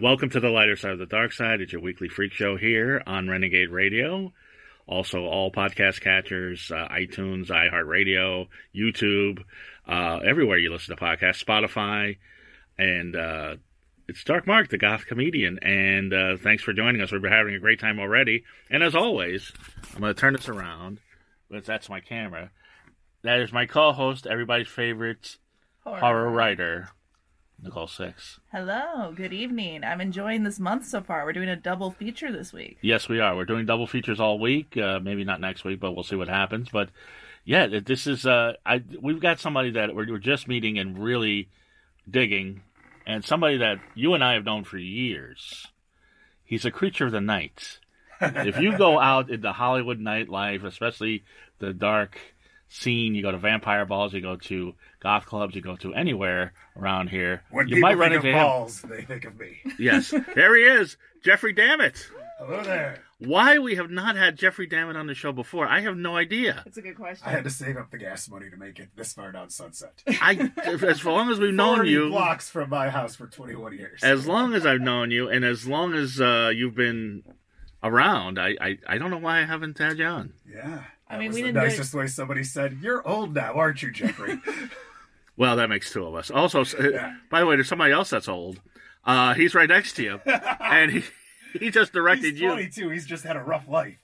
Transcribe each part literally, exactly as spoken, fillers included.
Welcome to the lighter side of the dark side. It's your weekly freak show here on Renegade Radio. Also, all podcast catchers, uh, iTunes, iHeartRadio, YouTube, uh, everywhere you listen to podcasts, Spotify, and uh, it's Dark Mark, the goth comedian. And uh, thanks for joining us. We've been having a great time already. And as always, I'm going to turn this around, but that's my camera. That is my co-host, everybody's favorite horror, horror writer, Nicole Six. Hello, good evening. I'm enjoying this month so far. We're doing a double feature this week. Yes, we are. We're doing double features all week. Uh, maybe not next week, but we'll see what happens. But yeah, this is uh, I we've got somebody that we're, we're just meeting and really digging, and somebody that you and I have known for years. He's a creature of the night. If you go out into Hollywood nightlife, especially the dark scene, you go to vampire balls, you go to goth clubs, you go to anywhere around here. When you people might run think into of him. balls, they think of me. Yes, there he is, Jeffrey Dammit. Hello there. Why we have not had Jeffrey Dammit on the show before, I have no idea. That's a good question. I had to save up the gas money to make it this far down Sunset. I, as long as we've known you, blocks from my house for twenty-one years. As long as I've known you, and as long as uh, you've been around, I, I I don't know why I haven't had you on. Yeah. I mean, was we the didn't nicest way somebody said, "You're old now, aren't you, Jeffrey?" Well, that makes two of us. Also, Yeah. by the way, there's somebody else that's old. Uh, he's right next to you, and he he just directed He's you. twenty-two. He's just had a rough life.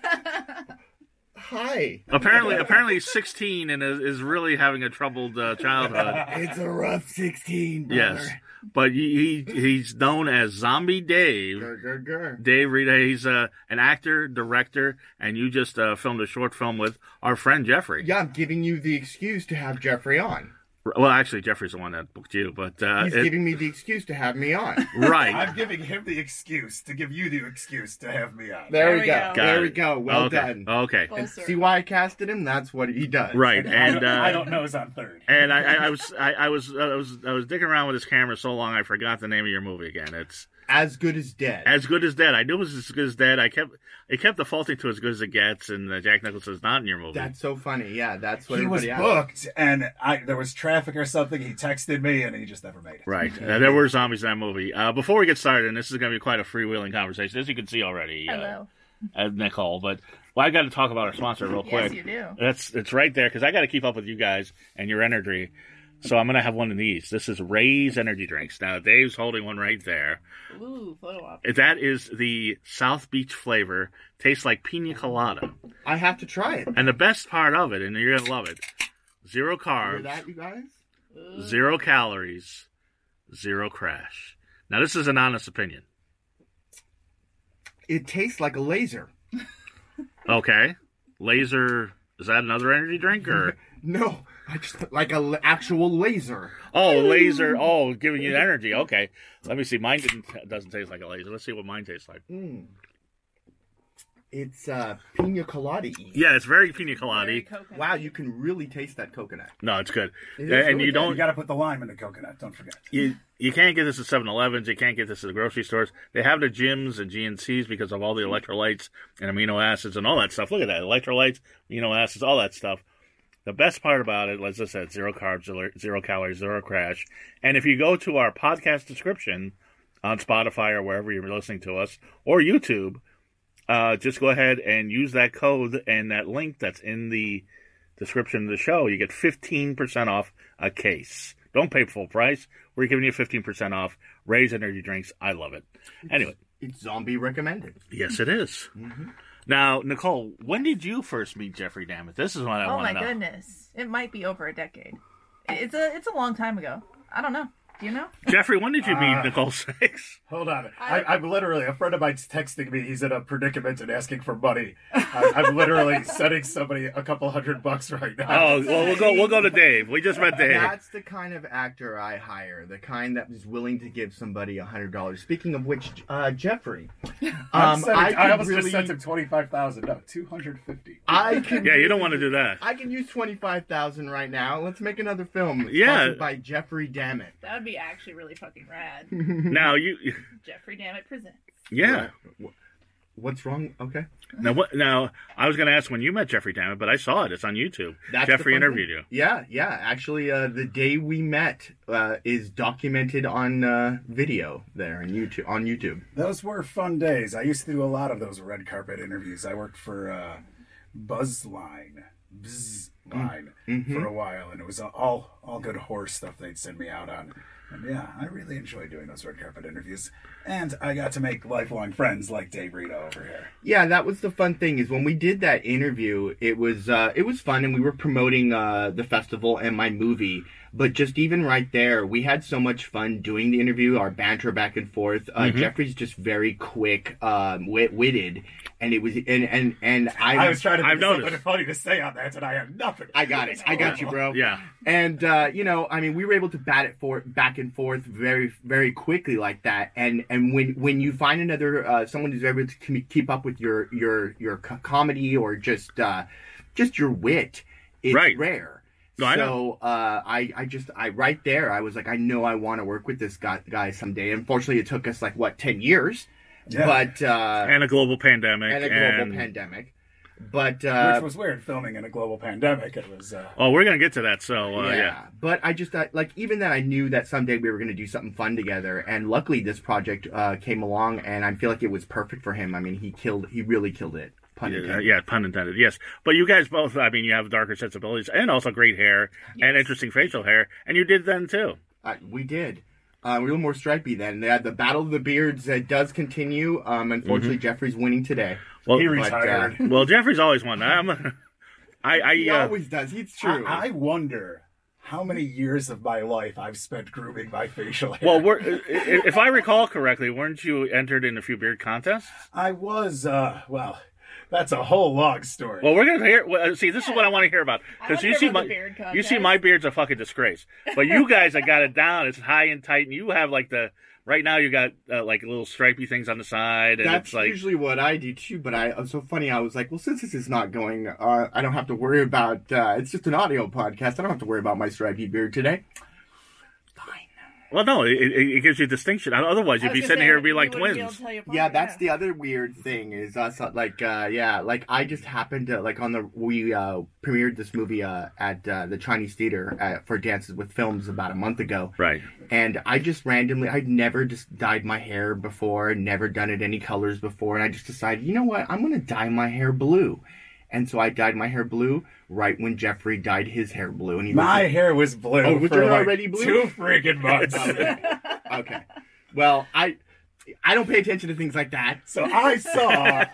Hi. Apparently, apparently, he's sixteen and is, is really having a troubled uh, childhood. It's a rough sixteen, brother. Yes, but he, he he's known as Zombie Dave. Grr, grr, grr. Dave Rita, he's uh, an actor, director, and you just uh, filmed a short film with our friend Jeffrey. Yeah, I'm giving you the excuse to have Jeffrey on. Well, actually, Jeffrey's the one that booked you, but uh, He's it- giving me the excuse to have me on. right. I'm giving him the excuse to give you the excuse to have me on. There, There we we go. go. Got There it. we go. Well okay. done. Okay. Full And circle. see why I casted him? That's what he does. Right, and uh, I don't know. Is on third. and I, I, I was I, I was I was I was digging around with this camera so long I forgot the name of your movie again. It's As Good as Dead. As Good as Dead. I knew it was As Good as Dead. I kept it kept defaulting to As Good as It Gets, and uh, Jack Nicholson's not in your movie. That's so funny. Yeah, that's what He was everybody asked. booked, and I, there was traffic or something. He texted me, and he just never made it. Right. Uh, there were zombies in that movie. Uh, before we get started, and this is going to be quite a freewheeling conversation, as you can see already, uh, Hello. uh, Nicole. But well, I got to talk about our sponsor real quick. Yes, you do. That's it's right there because I got to keep up with you guys and your energy. So I'm going to have one of these. This is Ray's energy drinks. Now Dave's holding one right there. Ooh, photo op. That is the South Beach flavor. Tastes like pina colada. I have to try it. And the best part of it, and you're going to love it, zero Hear carbs, that, you guys? zero calories, zero crash. Now this is an honest opinion. It tastes like a laser. Okay. Laser, is that another energy drink or? No, I just like an actual laser. Oh, laser. Oh, giving you energy. Okay. Let me see. Mine didn't, doesn't taste like a laser. Let's see what mine tastes like. Mm. It's uh, pina colada. Yeah, it's very pina colada. Very coconut. Wow, you can really taste that coconut. No, it's good. It is and really you good. You don't, got to put the lime in the coconut. Don't forget. you, you can't get this at seven elevens. You can't get this at the grocery stores. They have the gyms and G N Cs because of all the electrolytes and amino acids and all that stuff. Look at that. Electrolytes, amino acids, all that stuff. The best part about it, as I said, zero carbs, zero, zero calories, zero crash. And if you go to our podcast description on Spotify or wherever you're listening to us, or YouTube, uh, just go ahead and use that code and that link that's in the description of the show. You get fifteen percent off a case. Don't pay full price. We're giving you fifteen percent off. Ray's energy drinks. I love it. Anyway. It's zombie recommended. Yes, it is. Mm-hmm. Now, Nicole, when did you first meet Jeffrey Dammit? This is what I Oh want my to know. goodness. It might be over a decade. It's a it's a long time ago. I don't know. Do you know? Jeffrey, when did you meet Uh, Nicole Six? Hold on. I- I, I'm literally, a friend of mine's texting me. He's in a predicament and asking for money. I, I'm literally sending somebody a couple hundred bucks right now. Oh, well, we'll go. We'll go to Dave. We just met Dave. That's the kind of actor I hire. The kind that is willing to give somebody a hundred dollars. Speaking of which, uh, Jeffrey, I'm um, sending, I, I, could almost really, just sent him twenty-five thousand. No, two hundred fifty. I can. Yeah, you don't want to do that. I can use twenty-five thousand right now. Let's make another film. Yeah. Sponsored by Jeffrey Dammit. That would be actually really fucking rad. Now you, Jeffrey Dammit presents. yeah. What's wrong? Okay. Now, what? Now, I was going to ask when you met Jeffrey Tambor, but I saw it. It's on YouTube. That's the Jeffrey fun interviewed thing. you. Yeah, yeah. Actually, uh, the day we met uh, is documented on uh, video there on YouTube. On YouTube. Those were fun days. I used to do a lot of those red carpet interviews. I worked for uh, Buzzline, Buzzline Mm-hmm. for a while, and it was all all good horse stuff they'd send me out on. And yeah, I really enjoyed doing those red carpet interviews. And I got to make lifelong friends like Dave Rito over here. Yeah, that was the fun thing is when we did that interview, it was uh, it was fun, and we were promoting uh, the festival and my movie. But just even right there, we had so much fun doing the interview, our banter back and forth. Uh, Mm-hmm. Jeffrey's just very quick, um, wit- witted, and it was and and and I, I was trying to I've think of something noticed. funny to say on that, and I have nothing. I got it. I got you, bro. Yeah. And uh, you know, I mean, we were able to bat it for back and forth very, very quickly like that. And and when when you find another uh, someone who's able to com- keep up with your your your co- comedy or just uh, just your wit, it's Right. rare. No, I so uh, I I just I right there I was like, I know I want to work with this guy guy someday. Unfortunately, it took us like what ten years, Yeah. but uh, And a global pandemic. and a global and- pandemic. But uh, Which was weird, filming in a global pandemic. It was... Uh, Oh, we're going to get to that. So, uh, yeah. yeah. But I just uh, like even then I knew that someday we were going to do something fun together, and luckily this project uh, came along, and I feel like it was perfect for him. I mean, he killed, he really killed it. Pun Yeah, intended. yeah, pun intended. Yes, but you guys both. I mean, you have darker sensibilities and also great hair and Yes. interesting facial hair, and you did then too. Uh, we did. Uh, we were more stripey then. The, the battle of the beards uh, does continue. Um, unfortunately, Jeffrey's winning today. Well, he but, uh, retired. well, Jeffrey's always won. I'm, I, I, He uh, always does. It's true. I, I wonder how many years of my life I've spent grooming my facial hair. well, we're, i- if I recall correctly, weren't you entered in a few beard contests? I was, uh, well, that's a whole long story. Well, we're gonna hear. Well, see, this is what I want to hear about I because wanna you hear see about my the beard you see contest. my beard's a fucking disgrace, but you guys have got it down. It's high and tight, and you have like the right now you got uh, like little stripy things on the side, and That's it's like usually what I do too, but I it was so funny. I was like, well, since this is not going, uh, I don't have to worry about. Uh, it's just an audio podcast. I don't have to worry about my stripy beard today. well, no, it, it it gives you distinction. Otherwise, I you'd was be gonna sitting say, here and be you like wouldn't be able twins. to tell you apart, Yeah, that's the other weird thing is us uh, like uh yeah like I just happened to like on the we uh premiered this movie uh at uh, the Chinese Theater uh, for Dances with Films about a month ago, Right. and I just randomly I'd never just dyed my hair before, never done it any colors before, and I just decided, you know what, I'm gonna dye my hair blue. And so I dyed my hair blue right when Jeffrey dyed his hair blue, and he my was hair was blue Oh, was for it like already blue? two freaking months. okay. Well, I I don't pay attention to things like that. So I saw,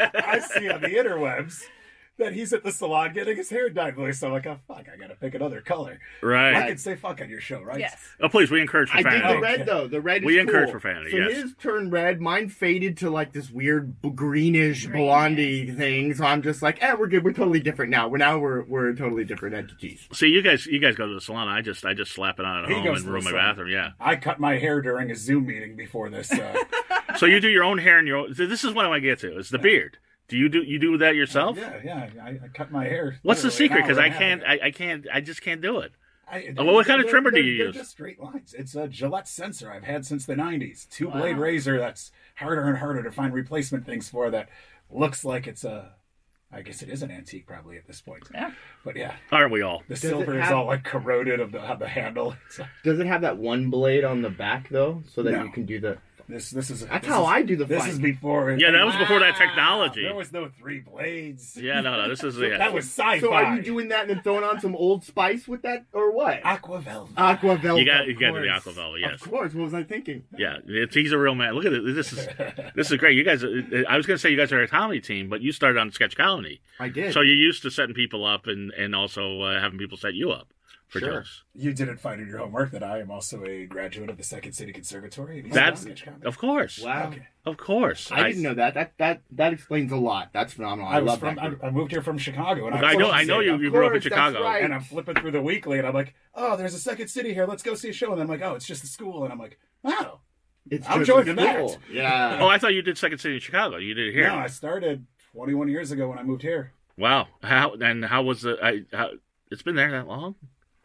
I see on the interwebs that he's at the salon getting his hair dyed blue. So I'm like, oh, fuck, I gotta pick another color. I Right. can say fuck on your show, right? Yes. Oh, please, we encourage I did profanity. the red though. The red. We is encourage cool. profanity, So yes. his turned red. Mine faded to like this weird b- greenish Green, blondie thing. So I'm just like, eh, we're good. We're totally different now. We're now we're we're totally different entities. See, you guys, you guys go to the salon. I just, I just slap it on at He home goes and to room the my salon. bathroom. Yeah. I cut my hair during a Zoom meeting before this. Uh, So you do your own hair and your own. This is what I want to get to. It's the beard. Do you do you do that yourself? yeah, yeah, I, I cut my hair. What's the literally an secret? Because hour I and a half can't, ago. I, I can't, I just can't do it. I, Oh, well, what kind of they're- trimmer do they're- you they're use? Just straight lines. It's a Gillette sensor I've had since the nineties. Two Wow. blade razor that's harder and harder to find replacement things for. That looks like it's a. I guess it is an antique probably at this point. Yeah. But yeah, Aren't we all? the it silver is have- all like corroded of the of the handle. So Does it have that one blade on the back though, so that No. you can do the? this this is That's this how is- I do the This fight. is before. Yeah, that was before that Wow. technology. There was no three blades. Yeah, no, no. This is yeah. That was sci-fi. So are you doing that and then throwing on some Old Spice with that, or what? Aqua Velvet? Aqua Velva. You got, of you got to do the course. Aqua Velva, yes. Of course. What was I thinking? Yeah, it's, he's a real man. Look at it. This is this is great. You guys, I was going to say you guys are a comedy team, but you started on sketch comedy, I did. so you're used to setting people up and and also uh, having people set you up for Sure. jokes. You didn't find in your homework that I am also a graduate of the Second City Conservatory. and That's sketch comedy. of course, Wow. Okay. of course. I didn't know that. That that that explains a lot. That's phenomenal. I, I was love from. that. I, group. I moved here from Chicago, and I I'm know, I know you. Of You grew up in course, that's Chicago. right. And I'm flipping through the weekly, and I'm like, "Oh, there's a Second City here. Let's go see a show." And then I'm like, "Oh, it's just the school." And I'm like, "Oh, It's I'm just joining a that. school. Yeah. Oh, I thought you did Second City in Chicago. You did it here. no, I started twenty-one years ago when I moved here. Wow. How and how was the? I, how, it's been there that long.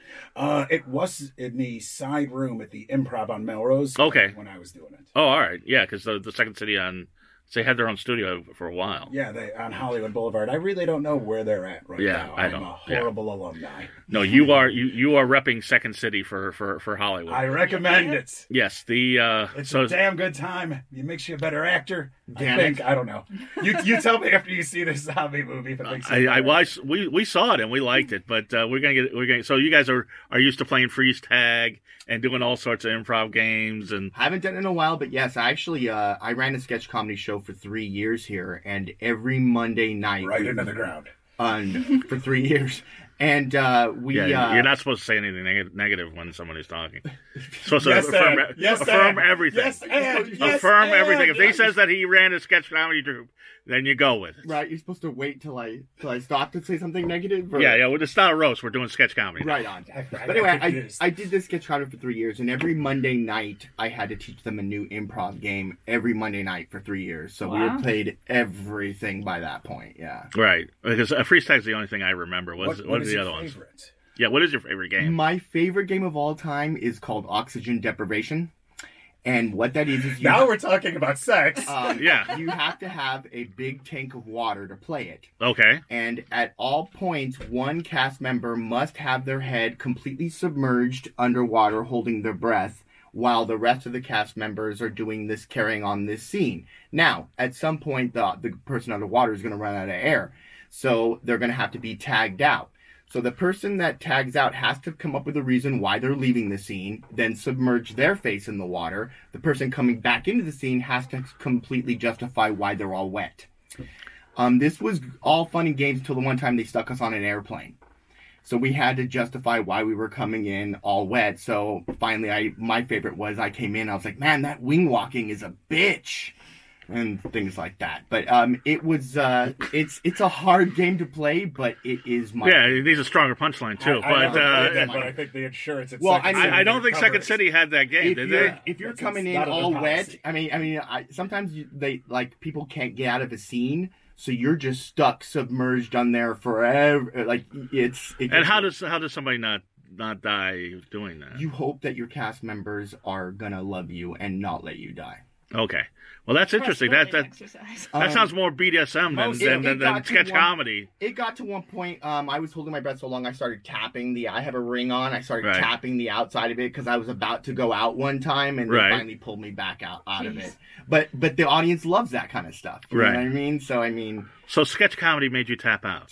Uh, it was in the side room at the Improv on Melrose. Okay. when I was doing it. Oh, all right. Yeah, because the, the Second City on So they had their own studio for a while. Yeah, they on Hollywood Boulevard. I really don't know where they're at right Yeah, now. I I'm don't- a yeah. horrible alumni. No, you are you you are repping Second City for for for Hollywood. I recommend it. yes, the uh, It's so a damn good time. It makes you a better actor. Damn I think. it. I don't know. You you tell me after you see this zombie movie if it makes you I, I, better. well, I s- we we saw it and we liked it, but uh, we're gonna get we're gonna. So you guys are are used to playing freeze tag and doing all sorts of improv games and I haven't done it in a while, but yes, I actually uh, I ran a sketch comedy show for three years here, and every Monday night, right we- into the ground. on for three years, and uh, we yeah, uh, you're not supposed to say anything neg- negative when somebody's talking. Supposed Yes, to affirm, and, yes, affirm and, everything. Yes, and, yes, affirm and, everything. If he yes. says that he ran a sketch comedy troupe, then you go with it. right. You're supposed to wait till I till I stop to say something negative. Or, Yeah, yeah. Well, it's not a roast. We're doing sketch comedy. Right on. I- I But got anyway, I, confused. I did this sketch comedy for three years, and every Monday night I had to teach them a new improv game every Monday night for three years. So we Wow. had played everything by that point. Yeah. Right. Because uh, freeze tag's the only thing I remember. What's, What, what, what are is the your other ones? favorite? Yeah. What is your favorite game? My favorite game of all time is called Oxygen Deprivation, and what that is is you, Now we're talking about sex. um, Yeah. you have to have a big tank of water to play it. Okay. And at all points, one cast member must have their head completely submerged underwater, holding their breath, while the rest of the cast members are doing this, carrying on this scene. Now, at some point, the, the person underwater is going to run out of air. So they're going to have to be tagged out. So the person that tags out has to come up with a reason why they're leaving the scene, then submerge their face in the water. The person coming back into the scene has to completely justify why they're all wet. Um, this was all fun and games until the one time they stuck us on an airplane. So we had to justify why we were coming in all wet. So finally, I my favorite was I came in, I was like, man, that wing walking is a bitch. And things like that. But um, it was, uh, it's it's a hard game to play, but it is my... Yeah, it needs a stronger punchline too. I, I but never played uh, that, but I think the insurance. At Well, Second I mean- City I, I don't think covers- Second City had that game, if did you're, they? if you're That's- coming it's in not in all their wet, policy. I mean, I mean, I, sometimes you, they like people can't get out of a scene, so you're just stuck submerged on there forever. Like it's. It And how does how does somebody not not die doing that? you hope that your cast members are gonna love you and not let you die? Okay, well that's interesting. That that Exercise. that Um, sounds more B D S M than most- than, it- than, it than got to sketch one- comedy. It got to one point. Um, I was holding my breath so long, I started tapping the. I have a ring on. I started Right. tapping the outside of it because I was about to go out one time, and they Right. finally pulled me back out out of Jeez. it. But but the audience loves that kind of stuff. You Right. know what I mean? So I mean, So sketch comedy made you tap out.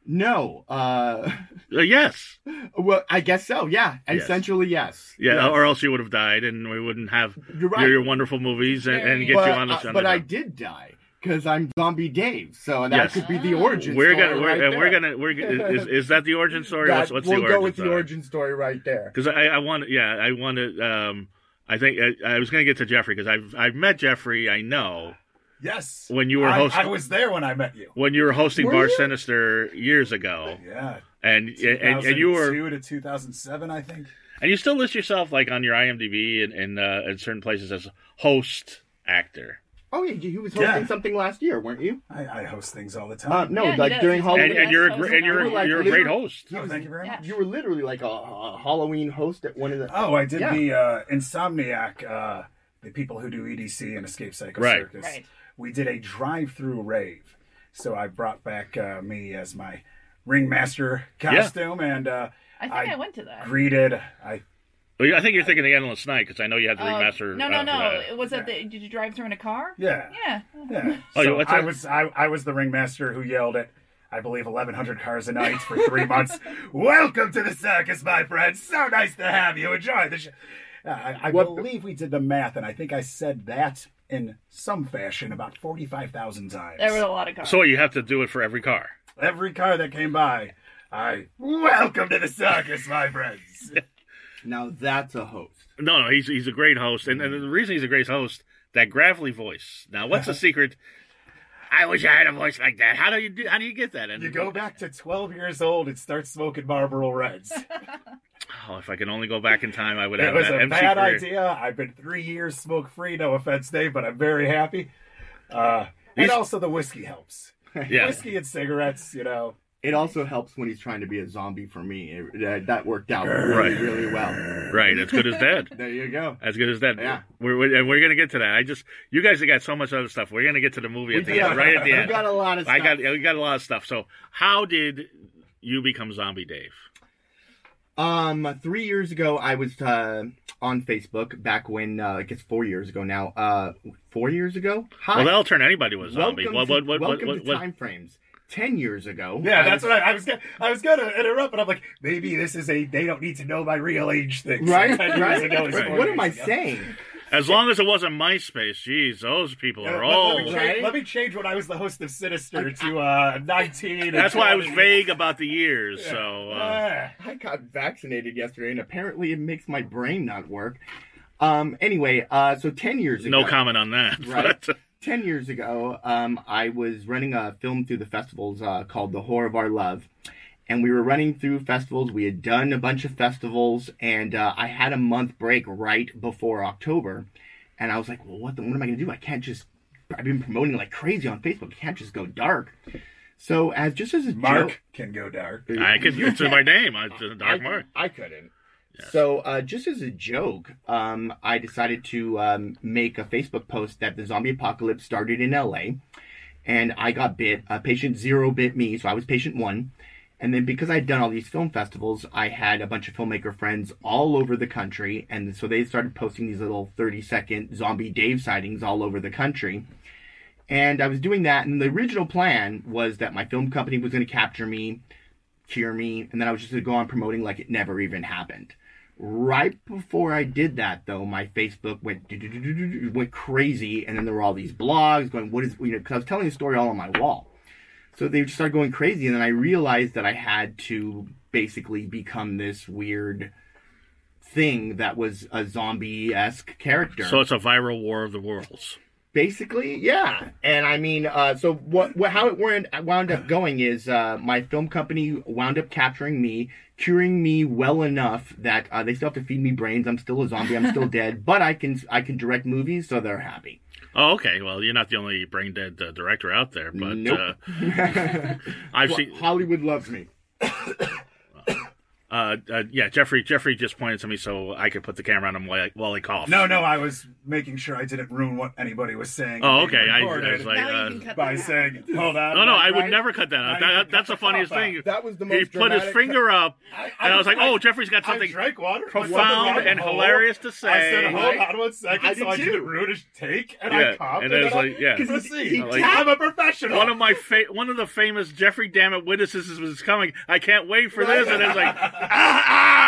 no. Uh, Uh, yes, well, I guess so. Yeah, Yes. essentially yes. yeah, Yes. or else you would have died, and we wouldn't have You're right. your, your wonderful movies and, and get but, you on the uh, show. but I did die because I'm Zombie Dave. So that Yes. could be the Oh. origin. We're story gonna we're, right and we're there. gonna we're gonna- is, is that the origin story? That- what's what's we'll the go origin with story? the origin story right there. Because I, I want, yeah, I want to. Um, I think I, I was going to get to Jeffrey because I've I've met Jeffrey. I know Yes. when you were I, hosting I was there when I met you. when you were hosting Were Bar you? Sinister years ago, Yeah. and and, and you were two to two thousand seven, I think. and you still list yourself like on your IMDb and and uh, in certain places as host actor. Oh yeah, you was hosting Yeah. something last year, weren't you? I, I host things all the Uh, time. no, Yeah, he like does. during He's Halloween. And, and you're a Host gr- and you're You were like you're a great literally- host. Oh, thank you very Yeah. much. You were literally like a, a Halloween host at one of the. Oh, I did Yeah. the uh, Insomniac, uh, the people who do E D C and Escape Psycho Right. Circus. Right. We did a drive-through rave. So I brought back uh, me as my ringmaster costume and uh, I think I, I went to that. greeted. I Well, I think you're thinking of the Endless Night because I know you had the Oh, remaster. no, no, uh, no. for It was at the. Did you drive through in a car? yeah. Yeah. Yeah. Oh, you so what's I that? was I, I was the ringmaster who yelled at I believe eleven hundred cars a night for three months. Welcome to the circus, my friends. So nice to have you. Enjoy the show. Uh, I, I What- believe we did the math, and I think I said that in some fashion about forty-five thousand times. There were a lot of cars. So you have to do it for every car. Every car that came by, I welcome to the circus, my friends. Now that's a host. No, no, he's he's a great host, and, and the reason he's a great host, that gravelly voice. Now, what's the secret? I wish I had a voice like that. How do you do? How do you get that? And You go back to twelve years old and start smoking Marlboro Reds. Oh, if I could only go back in time, I would It have was that a M C bad career. idea. I've been three years smoke free. No offense, Dave, but I'm very happy. Uh, and These- also the whiskey helps. Yeah, Whiskey and cigarettes, you know. It also helps when he's trying to be a zombie for me. It, that, that worked out really, Right. really well. Right, as good as dead. There you go. As good as dead. Yeah. We're, we're, and we're going to get to that. I just, you guys have got so much other stuff. We're going to get to the movie at the end, right at the We end. got a lot of stuff. I got, we got a lot of stuff. So, how did you become Zombie Dave? Um, three years ago, I was uh, on Facebook. Back when, uh, I guess four years ago now. Uh, four years ago. Hi. Well, that'll turn anybody with zombie. welcome What, to, what, what, welcome what, to what, time frames. Ten years ago. Yeah, I that's was- what I, I was. Gonna, I was gonna interrupt, but I'm like, maybe this is a they don't need to know my real age thing. So Right, ten years right. ago is Right. four What years am I ago. saying? As long as it wasn't MySpace, geez, those people Yeah, are let, let old. me change, Right? let me change when I was the host of Sinister to uh, nineteen. and That's why I was twenty. vague about the years. So, uh, Ah. I got vaccinated yesterday, and apparently it makes my brain not work. Um. Anyway, uh, so ten years ago. no comment on that. Right. But, Ten years ago, um, I was running a film through the festivals uh, called The Horror of Our Love. And we were running through festivals. We had done a bunch of festivals, and uh, I had a month break right before October. And I was like, well, what, the, what am I going to do? I can't just... I've been promoting like crazy on Facebook. I can't just go dark. So, as just as a Mark joke... can go dark. I could, it's in my name. It's a Dark I, Mark. I couldn't. Yes. So, uh, just as a joke, um, I decided to um, make a Facebook post that the zombie apocalypse started in L A, and I got bit. Uh, patient zero bit me, so I was patient one. And then because I'd done all these film festivals, I had a bunch of filmmaker friends all over the country, and so they started posting these little thirty-second Zombie Dave sightings all over the country. And I was doing that, and the original plan was that my film company was going to capture me, cure me, and then I was just going to go on promoting like it never even happened. Right before I did that, though, my Facebook went went crazy, and then there were all these blogs going, "What is you know?" Because I was telling the story all on my wall, so they just started going crazy, and then I realized that I had to basically become this weird thing that was a zombie-esque character. So it's a viral war of the worlds. Basically, yeah. And I mean, uh, so what, what? How it wound, wound up going is uh, my film company wound up capturing me, curing me well enough that uh, they still have to feed me brains. I'm still a zombie. I'm still dead, but I can I can direct movies, so they're happy. Oh, okay. Well, you're not the only brain dead uh, director out there, but Nope. uh, I've Well, seen. Hollywood loves me. Uh, uh, yeah, Jeffrey. Jeffrey just pointed to me so I could put the camera on him while I, while he coughed. No, no, I was making sure I didn't ruin what anybody was saying. Oh, being okay. I, I recorded was like, Now uh, you can cut by that out. saying, hold on. no, no, I would right? never cut that out. Now you That, can that's cut the funniest top out. thing. That was the He most put his dramatic- finger up, I, and I was like, I- "Oh, Jeffrey's got I something drank water. profound went and down the hilarious to hole. say." I said, hold on one second, I so did I too. didn't ruin his take, and Yeah, I coughed. and then it was I- like, yeah. Let's He- see. he like- I'm a professional. One of my fa- one of the famous Jeffrey Dammit witnesses was coming. I can't wait for this, and it's like, ah,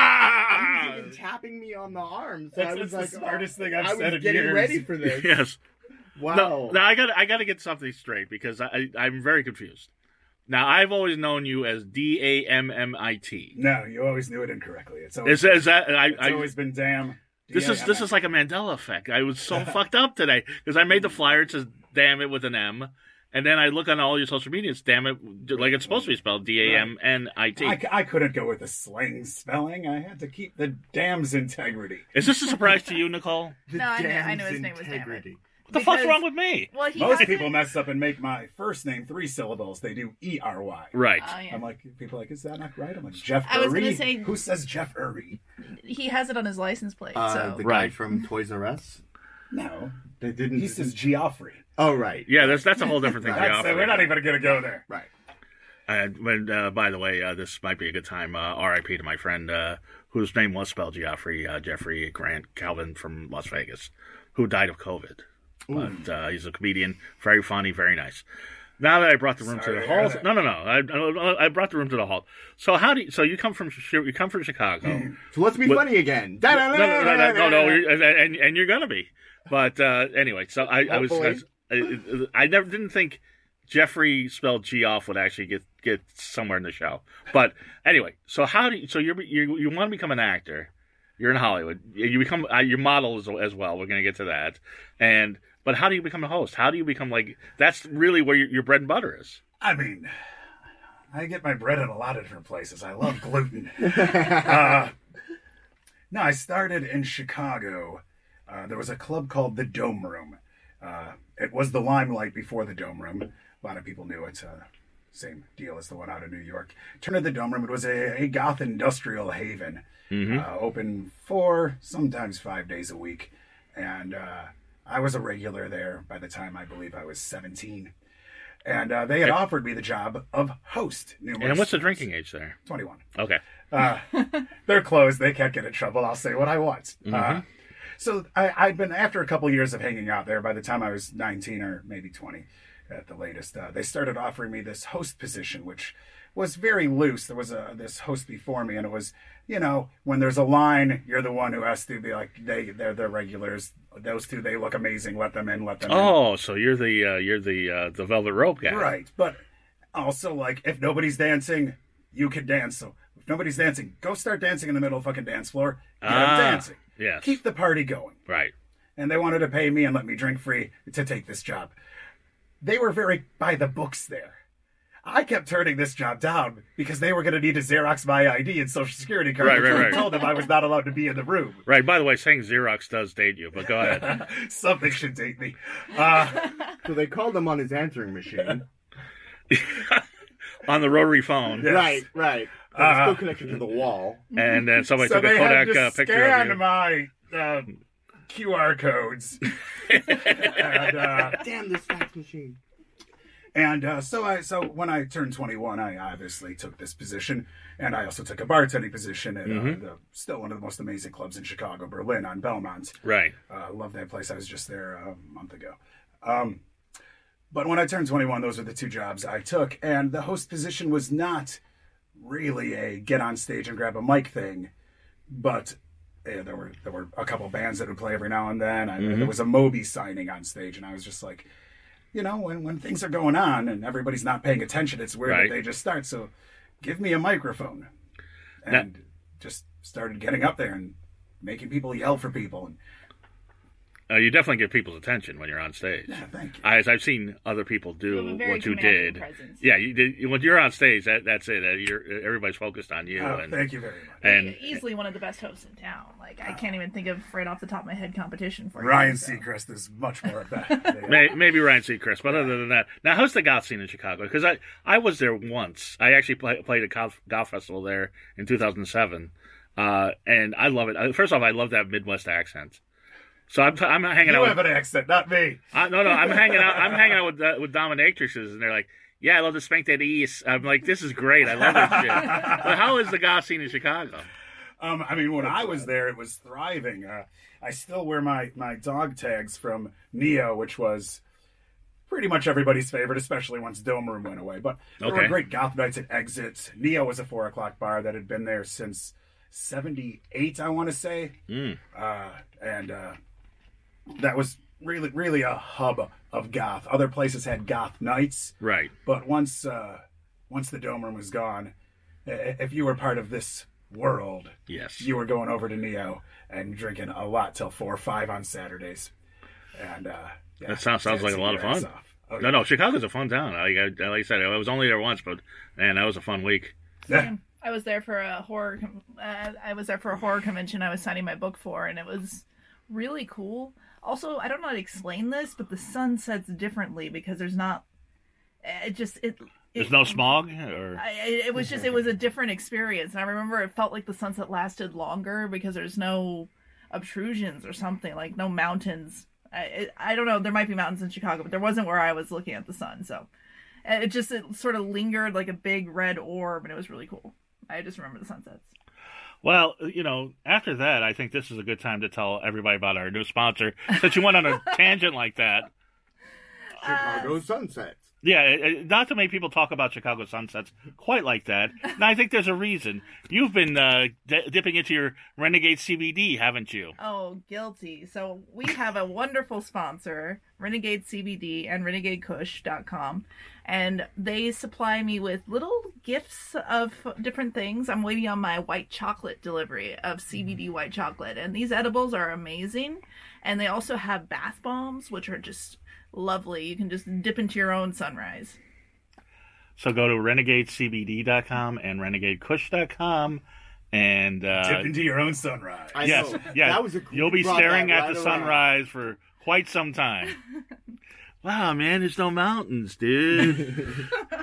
ah! He was even tapping me on the arm. So That's, I was that's like, the smartest thing I've I was said in getting years. ready for this. Yes. Wow. No, now I got I got to get something straight because I, I I'm very confused. Now I've always known you as D A M M I T. No, you always knew it incorrectly. It's always, Is, is that I? it's I always been damn. this is this is like a Mandela effect. I was so fucked up today because I made the flyer. It says "damn it" with an M, and then I look on all your social media. It's "damn it" like it's supposed to be spelled D A M N I T. I, I couldn't go with the slang spelling. I had to keep the dam's integrity. Is this a surprise to you, Nicole? The No, I knew- I dam's knew his name was Dammit. integrity. What the fuck's Because- wrong with me? Well, he Most has people it- mess up and make my first name three syllables. They do E R Y. Right. Oh, yeah. I'm like, people are like, is that not right? I'm like, Jeff I was gonna Uri? say- Who says Jeff Uri? He has it on his license plate. Uh, so the guy Right. from Toys R Us. No. They didn't. He says Geoffrey. Oh right. Yeah, that's that's a whole different thing. Right. to That's, offer. we're not even going to go there. Right. And when, uh, by the way, uh, this might be a good time. Uh, R I P to my friend uh, whose name was spelled Geoffrey, uh, Jeffrey Grant Calvin from Las Vegas, who died of COVID. But uh, he's a comedian, very funny, very nice. Now that I brought the room Sorry to to the hear hall, that. no, no, no, I, I brought the room to the hall. So how do you, so you come from Chi- you come from Chicago? So let's be What- funny again. no, no, no, no, no, no, you're- and and you're gonna be. But uh, anyway, so I, I was, I, was I, I never didn't think Jeffrey spelled G off would actually get get somewhere in the show. But anyway, so how do you, so you're you you want to become an actor? You're in Hollywood. You become uh, your model as, as well. We're gonna get to that. And but how do you become a host? How do you become like that's really where your, your bread and butter is? I mean, I get my bread in a lot of different places. I love gluten. uh, no, I started in Chicago. Uh, there was a club called the Dome Room. Uh, it was the Limelight before the Dome Room. A lot of people knew it. Uh, same deal as the one out of New York. Turn of the Dome Room, it was a, a goth industrial haven. Mm-hmm. Uh, open four, sometimes five days a week. And uh, I was a regular there by the time I believe I was seventeen. And uh, they had offered me the job of host. Numerous And what's the times. drinking age there? twenty-one. Okay. Uh, they're closed. They can't get in trouble. I'll say what I want. Mm-hmm. Uh, so I, I'd been, after a couple years of hanging out there, by the time I was nineteen or maybe twenty at the latest, uh, they started offering me this host position, which was very loose. There was a this host before me, and it was, you know, when there's a line, you're the one who has to be like, they, they're the regulars. Those two, they look amazing. Let them in, let them in. Oh, so you're the uh, you're the uh, the velvet rope guy, Right. But also, like, if nobody's dancing, you can dance. So if nobody's dancing, go start dancing in the middle of the fucking dance floor. Get them Ah, dancing. yes. Keep the party going. Right. And they wanted to pay me and let me drink free to take this job. They were very by the books there. I kept turning this job down because they were going to need to Xerox my I D and social security card. Right, which right, I right. told them I was not allowed to be in the room. Right. By the way, saying Xerox does date you, but go ahead. Something should date me. Uh, So they called him on his answering machine. On the rotary phone, Yes. Right, right. But it's Uh, still connected to the wall. and then somebody so took a they had Kodak to uh, picture of scan you. my uh, Q R codes. and uh, Damn this fax machine. And uh, so I, so when I turned twenty-one, I obviously took this position, and I also took a bartending position at Mhm. uh, the, still one of the most amazing clubs in Chicago, Berlin, on Belmont. Right. I uh, love that place. I was just there a month ago. Um, but when I turned twenty-one, those were the two jobs I took, and the host position was not really a get on stage and grab a mic thing, but yeah, there were there were a couple bands that would play every now and then. I, Mhm. There was a Moby signing on stage, and I was just like, you know, when, when things are going on and everybody's not paying attention, it's weird Right. that they just start. So give me a microphone. And just started getting up there and making people yell for people. And Uh, you definitely get people's attention when you're on stage. yeah, thank you. As I've seen other people You have do a very what you commanding did. presence. Yeah, you did. When you're on stage, that, that's it. Uh, You're, everybody's focused on you. Oh, and, thank you very much. and Easily one of the best hosts in town. Like I can't even think of right off the top of my head competition for you, Ryan so. Seacrest is much more of that. May, maybe Ryan Seacrest, but other than that, now how's the goth scene in Chicago? Because I, I was there once. I actually play, played a goth, goth festival there in two thousand seven, uh, and I love it. Uh, First off, I love that Midwest accent. So I'm, I'm hanging You out. have With, an accent, not me. I, no, no, I'm hanging out. I'm hanging out with uh, with dominatrixes, and they're like, "Yeah, I love to spank that east." I'm like, "This is great. I love this shit." But how is the goth scene in Chicago? Um, I mean, when I was there, it was thriving. Uh, I still wear my, my dog tags from Neo, which was pretty much everybody's favorite, especially once Dome Room went away. But there Okay. were great goth nights at Exit. Neo was a four o'clock bar that had been there since seventy-eight, I want to say. Mm. Uh, and uh, that was really, really a hub of goth. Other places had goth nights. Right. But once uh, once the Dome Room was gone, i- if you were part of this world, Yes. you were going over to Neo and drinking a lot till four or five on Saturdays. And uh, yeah, That sounds- sounds like a dancing lot of your ass fun. off. Oh, No, no, Chicago's a fun town. Like I, like I said, I was only there once, but man, that was a fun week. yeah. I was there for a horror. Com- uh, I was there for a horror convention. I was signing my book for, and it was really cool. Also, I don't know how to explain this, but the sun sets differently because there's not. It just it. There's it, no smog, or I, it was just it was a different experience, and I remember it felt like the sunset lasted longer because there's no obtrusions or something, like no mountains. I it, I don't know. There might be mountains in Chicago, but there wasn't where I was looking at the sun. So and it just it sort of lingered like a big red orb, and it was really cool. I just remember the sunsets. well, you know, after that, I think this is a good time to tell everybody about our new sponsor. Since you went on a tangent like that, Chicago sunsets. yeah, uh, not to make people talk about Chicago sunsets quite like that. And I think there's a reason. You've been uh, d- dipping into your Renegade C B D, haven't you? Oh, guilty. So we have a wonderful sponsor, Renegade C B D and renegade kush dot com. And they supply me with little gifts of different things. I'm waiting on my white chocolate delivery of C B D white chocolate. And these edibles are amazing. And they also have bath bombs, which are just lovely. You can just dip into your own sunrise. So go to renegade c b d dot com and renegade kush dot com. And uh, Dip into your own sunrise. I yes, know. yes, That was a, you'll be brought staring that at right the around. sunrise for quite some time. Wow, man, there's no mountains, dude.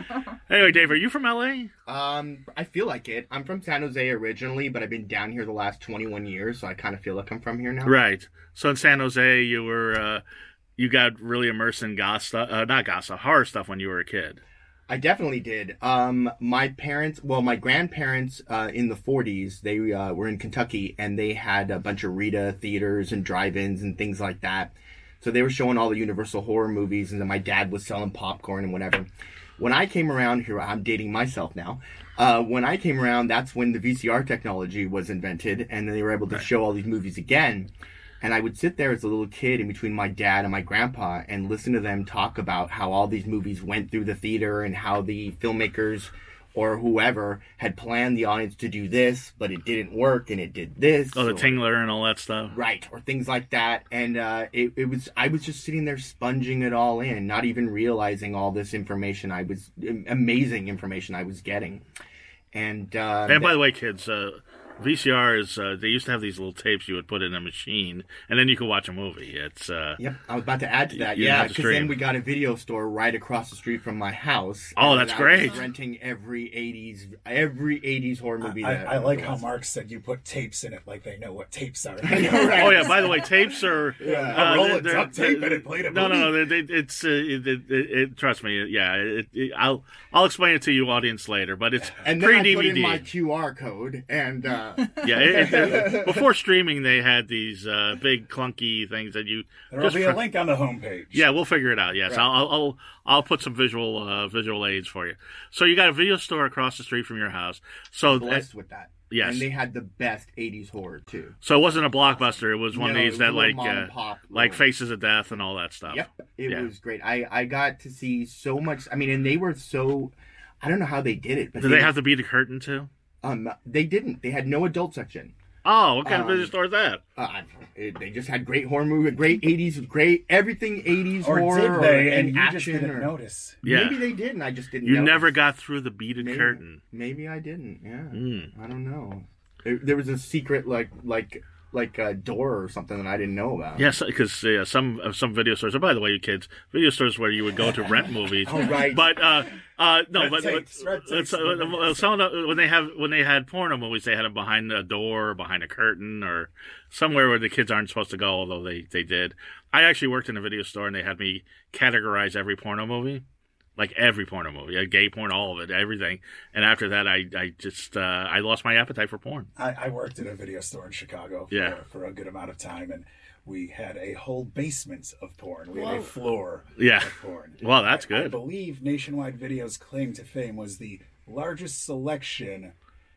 Anyway, Dave, are you from L A? Um, I feel like it. I'm from San Jose originally, but I've been down here the last twenty-one years, so I kind of feel like I'm from here now. Right. So in San Jose, you were uh, you got really immersed in goth stuff, uh, not goth stuff, horror stuff when you were a kid. I definitely did. Um, my parents, well, my grandparents uh, in the forties, they uh, were in Kentucky, and they had a bunch of Rita theaters and drive-ins and things like that. So they were showing all the Universal horror movies, and then my dad was selling popcorn and whatever. When I came around here, I'm dating myself now. Uh, when I came around, that's when the V C R technology was invented, and then they were able to show all these movies again. And I would sit there as a little kid in between my dad and my grandpa and listen to them talk about how all these movies went through the theater and how the filmmakers or whoever had planned the audience to do this, but it didn't work and it did this. Oh, the or, Tingler and all that stuff. Right, or things like that. And uh, it, it was I was just sitting there sponging it all in, not even realizing all this information I was, amazing information I was getting. And, uh, And by the way, kids, uh, V C R is, uh, they used to have these little tapes you would put in a machine, and then you could watch a movie. It's, uh... Yep, I was about to add to that. You Yeah, have to because then stream. we got a video store right across the street from my house. Oh, and that's I great. was renting every eighties, every eighties horror movie. I, that I like there how was. Mark said you put tapes in it like they know what tapes are. I know, right? Oh, yeah, by the way, tapes are... Yeah, a roll of they're- duct they're- tape and it played a No, movie. no, no, they, they, it's, uh, it, it, it, it, trust me, yeah, it, it, I'll I'll explain it to you, audience, later, but it's And then I pre-D put V in D. my Q R code, and uh, Yeah, it, it, before streaming, they had these uh, big clunky things that you... There'll just be a pre- link on the homepage. Yeah, we'll figure it out. Yes, Right. I'll, I'll I'll put some visual uh, visual aids for you. So you got a video store across the street from your house. So blessed with that. yes. And they had the best eighties horror too. so it wasn't a Blockbuster. It was one No, of it these was that a little like mom uh, and pop like little- Faces of Death and all that stuff. Yep, it Yeah. was great. I I got to see so much. I mean, and they were so. I don't know how they did it, but Did they have to beat a curtain too? Um, they didn't. They had no adult section. Oh, what kind of Um, video store is that? Uh, it, they just had great horror movie, great eighties, great everything eighties Or horror did or, they? and, And you just action. didn't or, notice. Yeah. Maybe they did, and I just didn't. You notice. never got through the beaded maybe, curtain. Maybe I didn't. Yeah, Mm. I don't know. There, there was a secret like like like a door or something that I didn't know about. Yes, because uh, some uh, some video stores. Oh, by the way, you kids, video stores where you would go to rent movies. Oh, right. But uh, uh, no, Red but, tapes, but red it's, tapes. uh, uh, some of the- when they have when they had porno movies, they had them behind a door, behind a curtain, or somewhere where the kids aren't supposed to go. Although they they did. I actually worked in a video store, and they had me categorize every porno movie. Like every porno movie, uh, gay porn, all of it, everything. And after that, I, I just, uh, I lost my appetite for porn. I, I worked at a video store in Chicago for, Yeah. for a good amount of time, and we had a whole basement of porn. We had Whoa. a floor Yeah. of porn. Well, that's I, I good. believe Nationwide Video's claim to fame was the largest selection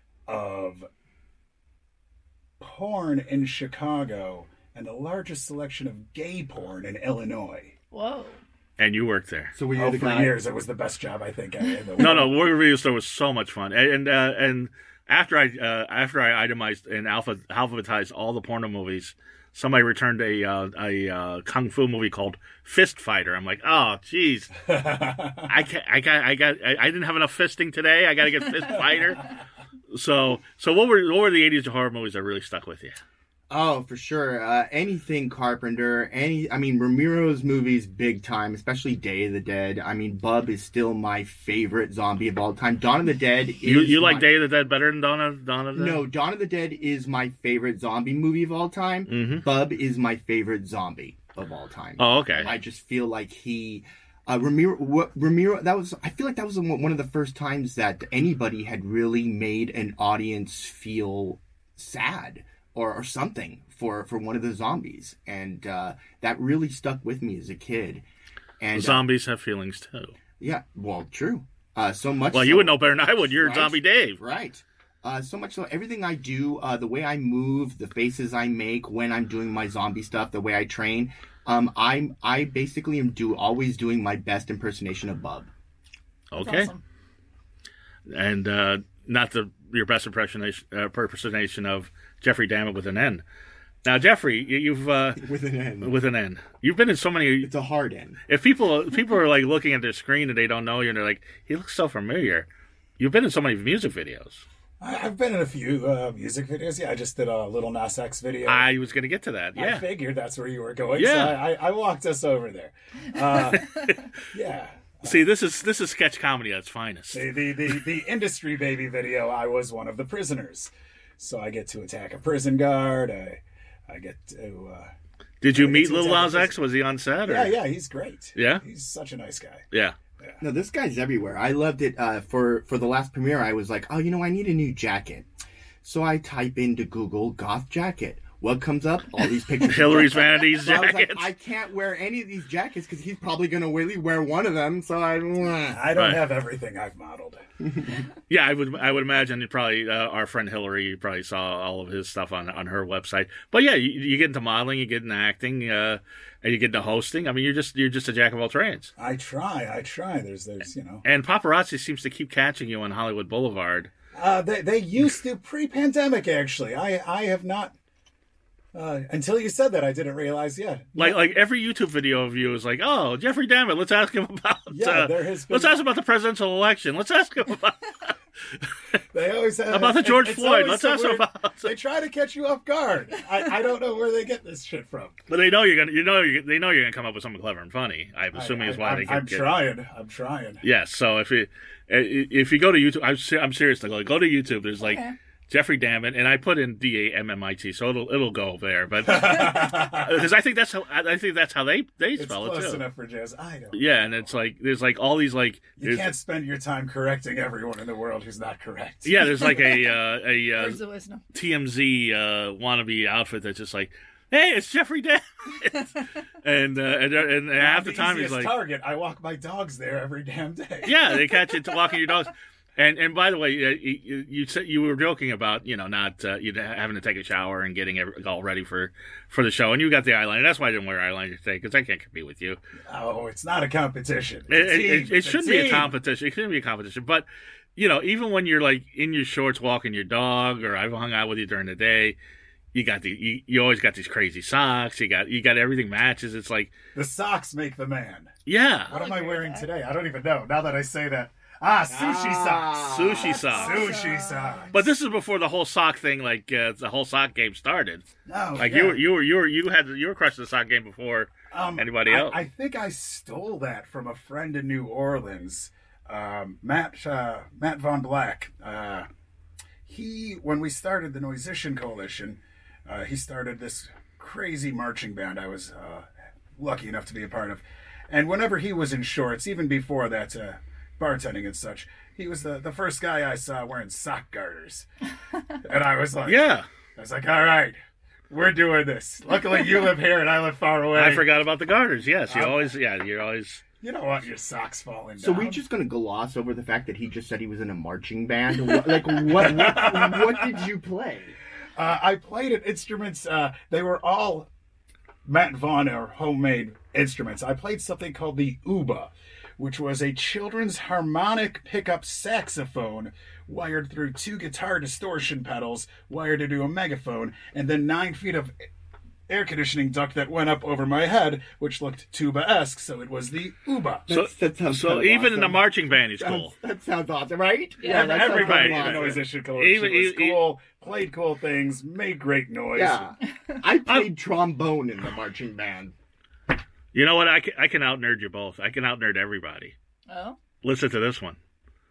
of porn in Chicago and the largest selection of gay porn in Illinois. Whoa. And you worked there. So were you Oh, the for guy? years, it was the best job I think in the world. No, no, Warrior Video Store was so much fun. And uh, and after I uh, after I itemized and alpha alphabetized all the porno movies, somebody returned a uh, a uh, kung fu movie called Fist Fighter. I'm like, oh, jeez, I can't, I got, I got, I, I didn't have enough fisting today. I got to get Fist Fighter. So, so what were what were the eighties horror movies that really stuck with you? Oh, for sure. Uh, anything Carpenter, any, I mean, Ramiro's movies, big time, especially Day of the Dead. I mean, Bub is still my favorite zombie of all time. Dawn of the Dead is. You you like my- Day of the Dead better than Dawn of Dawn of the Dead? No, Dawn of the Dead is my favorite zombie movie of all time. Mhm. Bub is my favorite zombie of all time. Oh, okay. I just feel like he. Uh, Ramiro, what, Ramiro, that was, I feel like that was one of the first times that anybody had really made an audience feel sad or, or something for, for one of the zombies. And, uh, that really stuck with me as a kid. And, uh, Zombies have feelings too. yeah, well, true. Uh, so much. Well, so, you would know better than I would. You're Right. Zombie Dave. Right. Uh, so much so, everything I do, uh, the way I move, the faces I make when I'm doing my zombie stuff, the way I train, um, I'm I basically am do always doing my best impersonation of Bub. That's Okay. awesome. And uh, not the your best impersonation uh, impersonation of Jeffrey Dammit with an N. Now, Jeffrey, you- you've uh, With an N. with an N. You've been in so many. It's a hard N. If people people are like looking at their screen and they don't know you, and they're like, "He looks so familiar." You've been in so many music videos. I- I've been in a few uh, music videos. Yeah, I just did a Little Nas X video. I was going to get to that. I Yeah. figured that's where you were going. Yeah. So I, I, I walked us over there. Uh, yeah. See, this is this is sketch comedy at its finest. The, the, the, the industry baby video, I was one of the prisoners. So I get to attack a prison guard. I, I get to... Uh, Did you I meet get to Lil attack a Nas prison- X? Was he on set? Or? Yeah, yeah, he's great. Yeah? He's such a nice guy. Yeah. No, this guy's everywhere. I loved it. Uh, for for the last premiere, I was like, oh, you know, I need a new jacket. So I type into Google goth jacket. What comes up? All these pictures. of Hillary's goth. Vanities So I was like, jackets. I can't wear any of these jackets because he's probably going to really wear one of them. So I. I don't Right. have everything I've modeled. Yeah, I would I would imagine you probably uh, our friend Hillary, you probably saw all of his stuff on on her website. But yeah, you, you get into modeling, you get into acting, uh, and you get into hosting. I mean, you're just you're just a jack of all trades. I try, I try. There's, there's, you know. And paparazzi seems to keep catching you on Hollywood Boulevard. Uh, they, they used to pre-pandemic, actually. I, I have not... Uh, until you said that, I didn't realize yet. Like like every YouTube video of you is like, oh, Jeffrey Dammit, let's ask him about Yeah, uh, there has been- let's ask him about the presidential election. Let's ask him about They always have, about the it- George it's Floyd. always Let's so ask him weird. about. They try to catch you off guard. I, I don't know where they get this shit from. But they know you're gonna you know you they know you're gonna come up with something clever and funny. I'm assuming I, is why I, they I'm, can I'm get. trying. I'm trying. Yes, so if you if you go to YouTube, I'm ser- I'm serious. Like, go to YouTube. There's like Okay. Jeffrey Dammit, and I put in D A M M I T, so it'll it'll go there. But because I think that's how I think that's how they they It's spell it close too. enough for Jazz. I don't. Yeah, and it's like there's like all these like You there's- can't spend your time correcting everyone in the world who's not correct. yeah, there's like a uh, a uh, There's the wisdom. T M Z uh, wannabe outfit that's just like, hey, it's Jeffrey Dammit, and uh, and, and I'm half the the time he's easiest like, target. I walk my dogs there every damn day. yeah, they catch you walking your dogs. And and by the way, uh, you you, said, you were joking about you know not uh, you having to take a shower and getting every, all ready for, for the show, and you got the eyeliner. That's why I didn't wear eyeliner today because I can't compete with you. Oh, it's not a competition. It's It, a it, team. it, it It's a shouldn't be a team. competition. It shouldn't be a competition. But you know, even when you're like in your shorts walking your dog, or I've hung out with you during the day, you got the you, you always got these crazy socks. You got you got everything matches. It's like The socks make the man. yeah, What am I'll I agree wearing with that. today? I don't even know. Now that I say that. Ah, sushi Ah. socks. sushi That's socks. awesome. Sushi socks. But this is before the whole sock thing, like uh, the whole sock game started. no, Like yeah. you were, you were, you were, you had, you were crushing the sock game before Um, anybody I, else. I think I stole that from a friend in New Orleans, um, Matt uh, Matt Von Black. Uh, he, when we started the Noisician Coalition, uh, he started this crazy marching band I was uh, lucky enough to be a part of. And whenever he was in shorts, even before that, uh, bartending and such, he was the, the first guy I saw wearing sock garters. And I was like, yeah, I was like, all right, we're doing this. Luckily, you live here and I live far away. I forgot about the garters. Yes, you Um, always, yeah, you're always. You don't want your socks falling So down. we just gonna gloss over the fact that he just said he was in a marching band. What, like what, what? What did you play? Uh, I played at instruments. Uh, they were all Matt Vaughn or homemade instruments. I played something called the Uba, which was a children's harmonic pickup saxophone wired through two guitar distortion pedals, wired into a megaphone, and then nine feet of air conditioning duct that went up over my head, which looked tuba-esque, so it was the Uba. So, That's- that sounds so kind of even in the awesome. marching band, he's cool. That's- That sounds awesome, right? Yeah, that sounds Everybody in awesome. the Noisician Coalition Even- was even- cool, played cool things, made great noise. Yeah, I played trombone in the marching band. You know what? I can, I can out nerd you both. I can out nerd everybody. Oh. Listen to this one.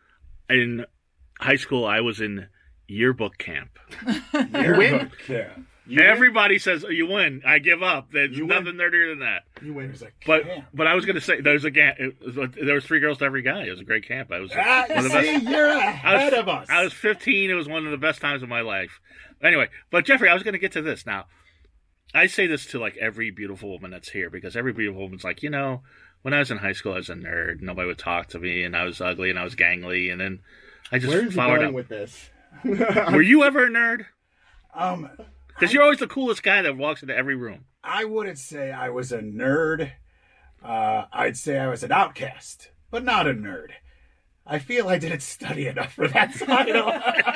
In high school, I was in yearbook camp. You win? Yeah. You win? Everybody says, you win. I give up. There's You nothing win. nerdier than that. You win. There's a But camp. but I was going to say, there's a ga- it was, there was three girls to every guy. It was a great camp. I was Ah, one of the see, best. you're I ahead was, of us. I was fifteen. It was one of the best times of my life. Anyway, but Jeffrey, I was going to get to this now. I say this to like every beautiful woman that's here because every beautiful woman's like, you know, when I was in high school, I was a nerd. Nobody would talk to me, and I was ugly, and I was gangly, and then I just Where's you followed going up. with this? Were you ever a nerd? um, Because you're always the coolest guy that walks into every room. I wouldn't say I was a nerd. Uh, I'd say I was an outcast, but not a nerd. I feel I didn't study enough for that title.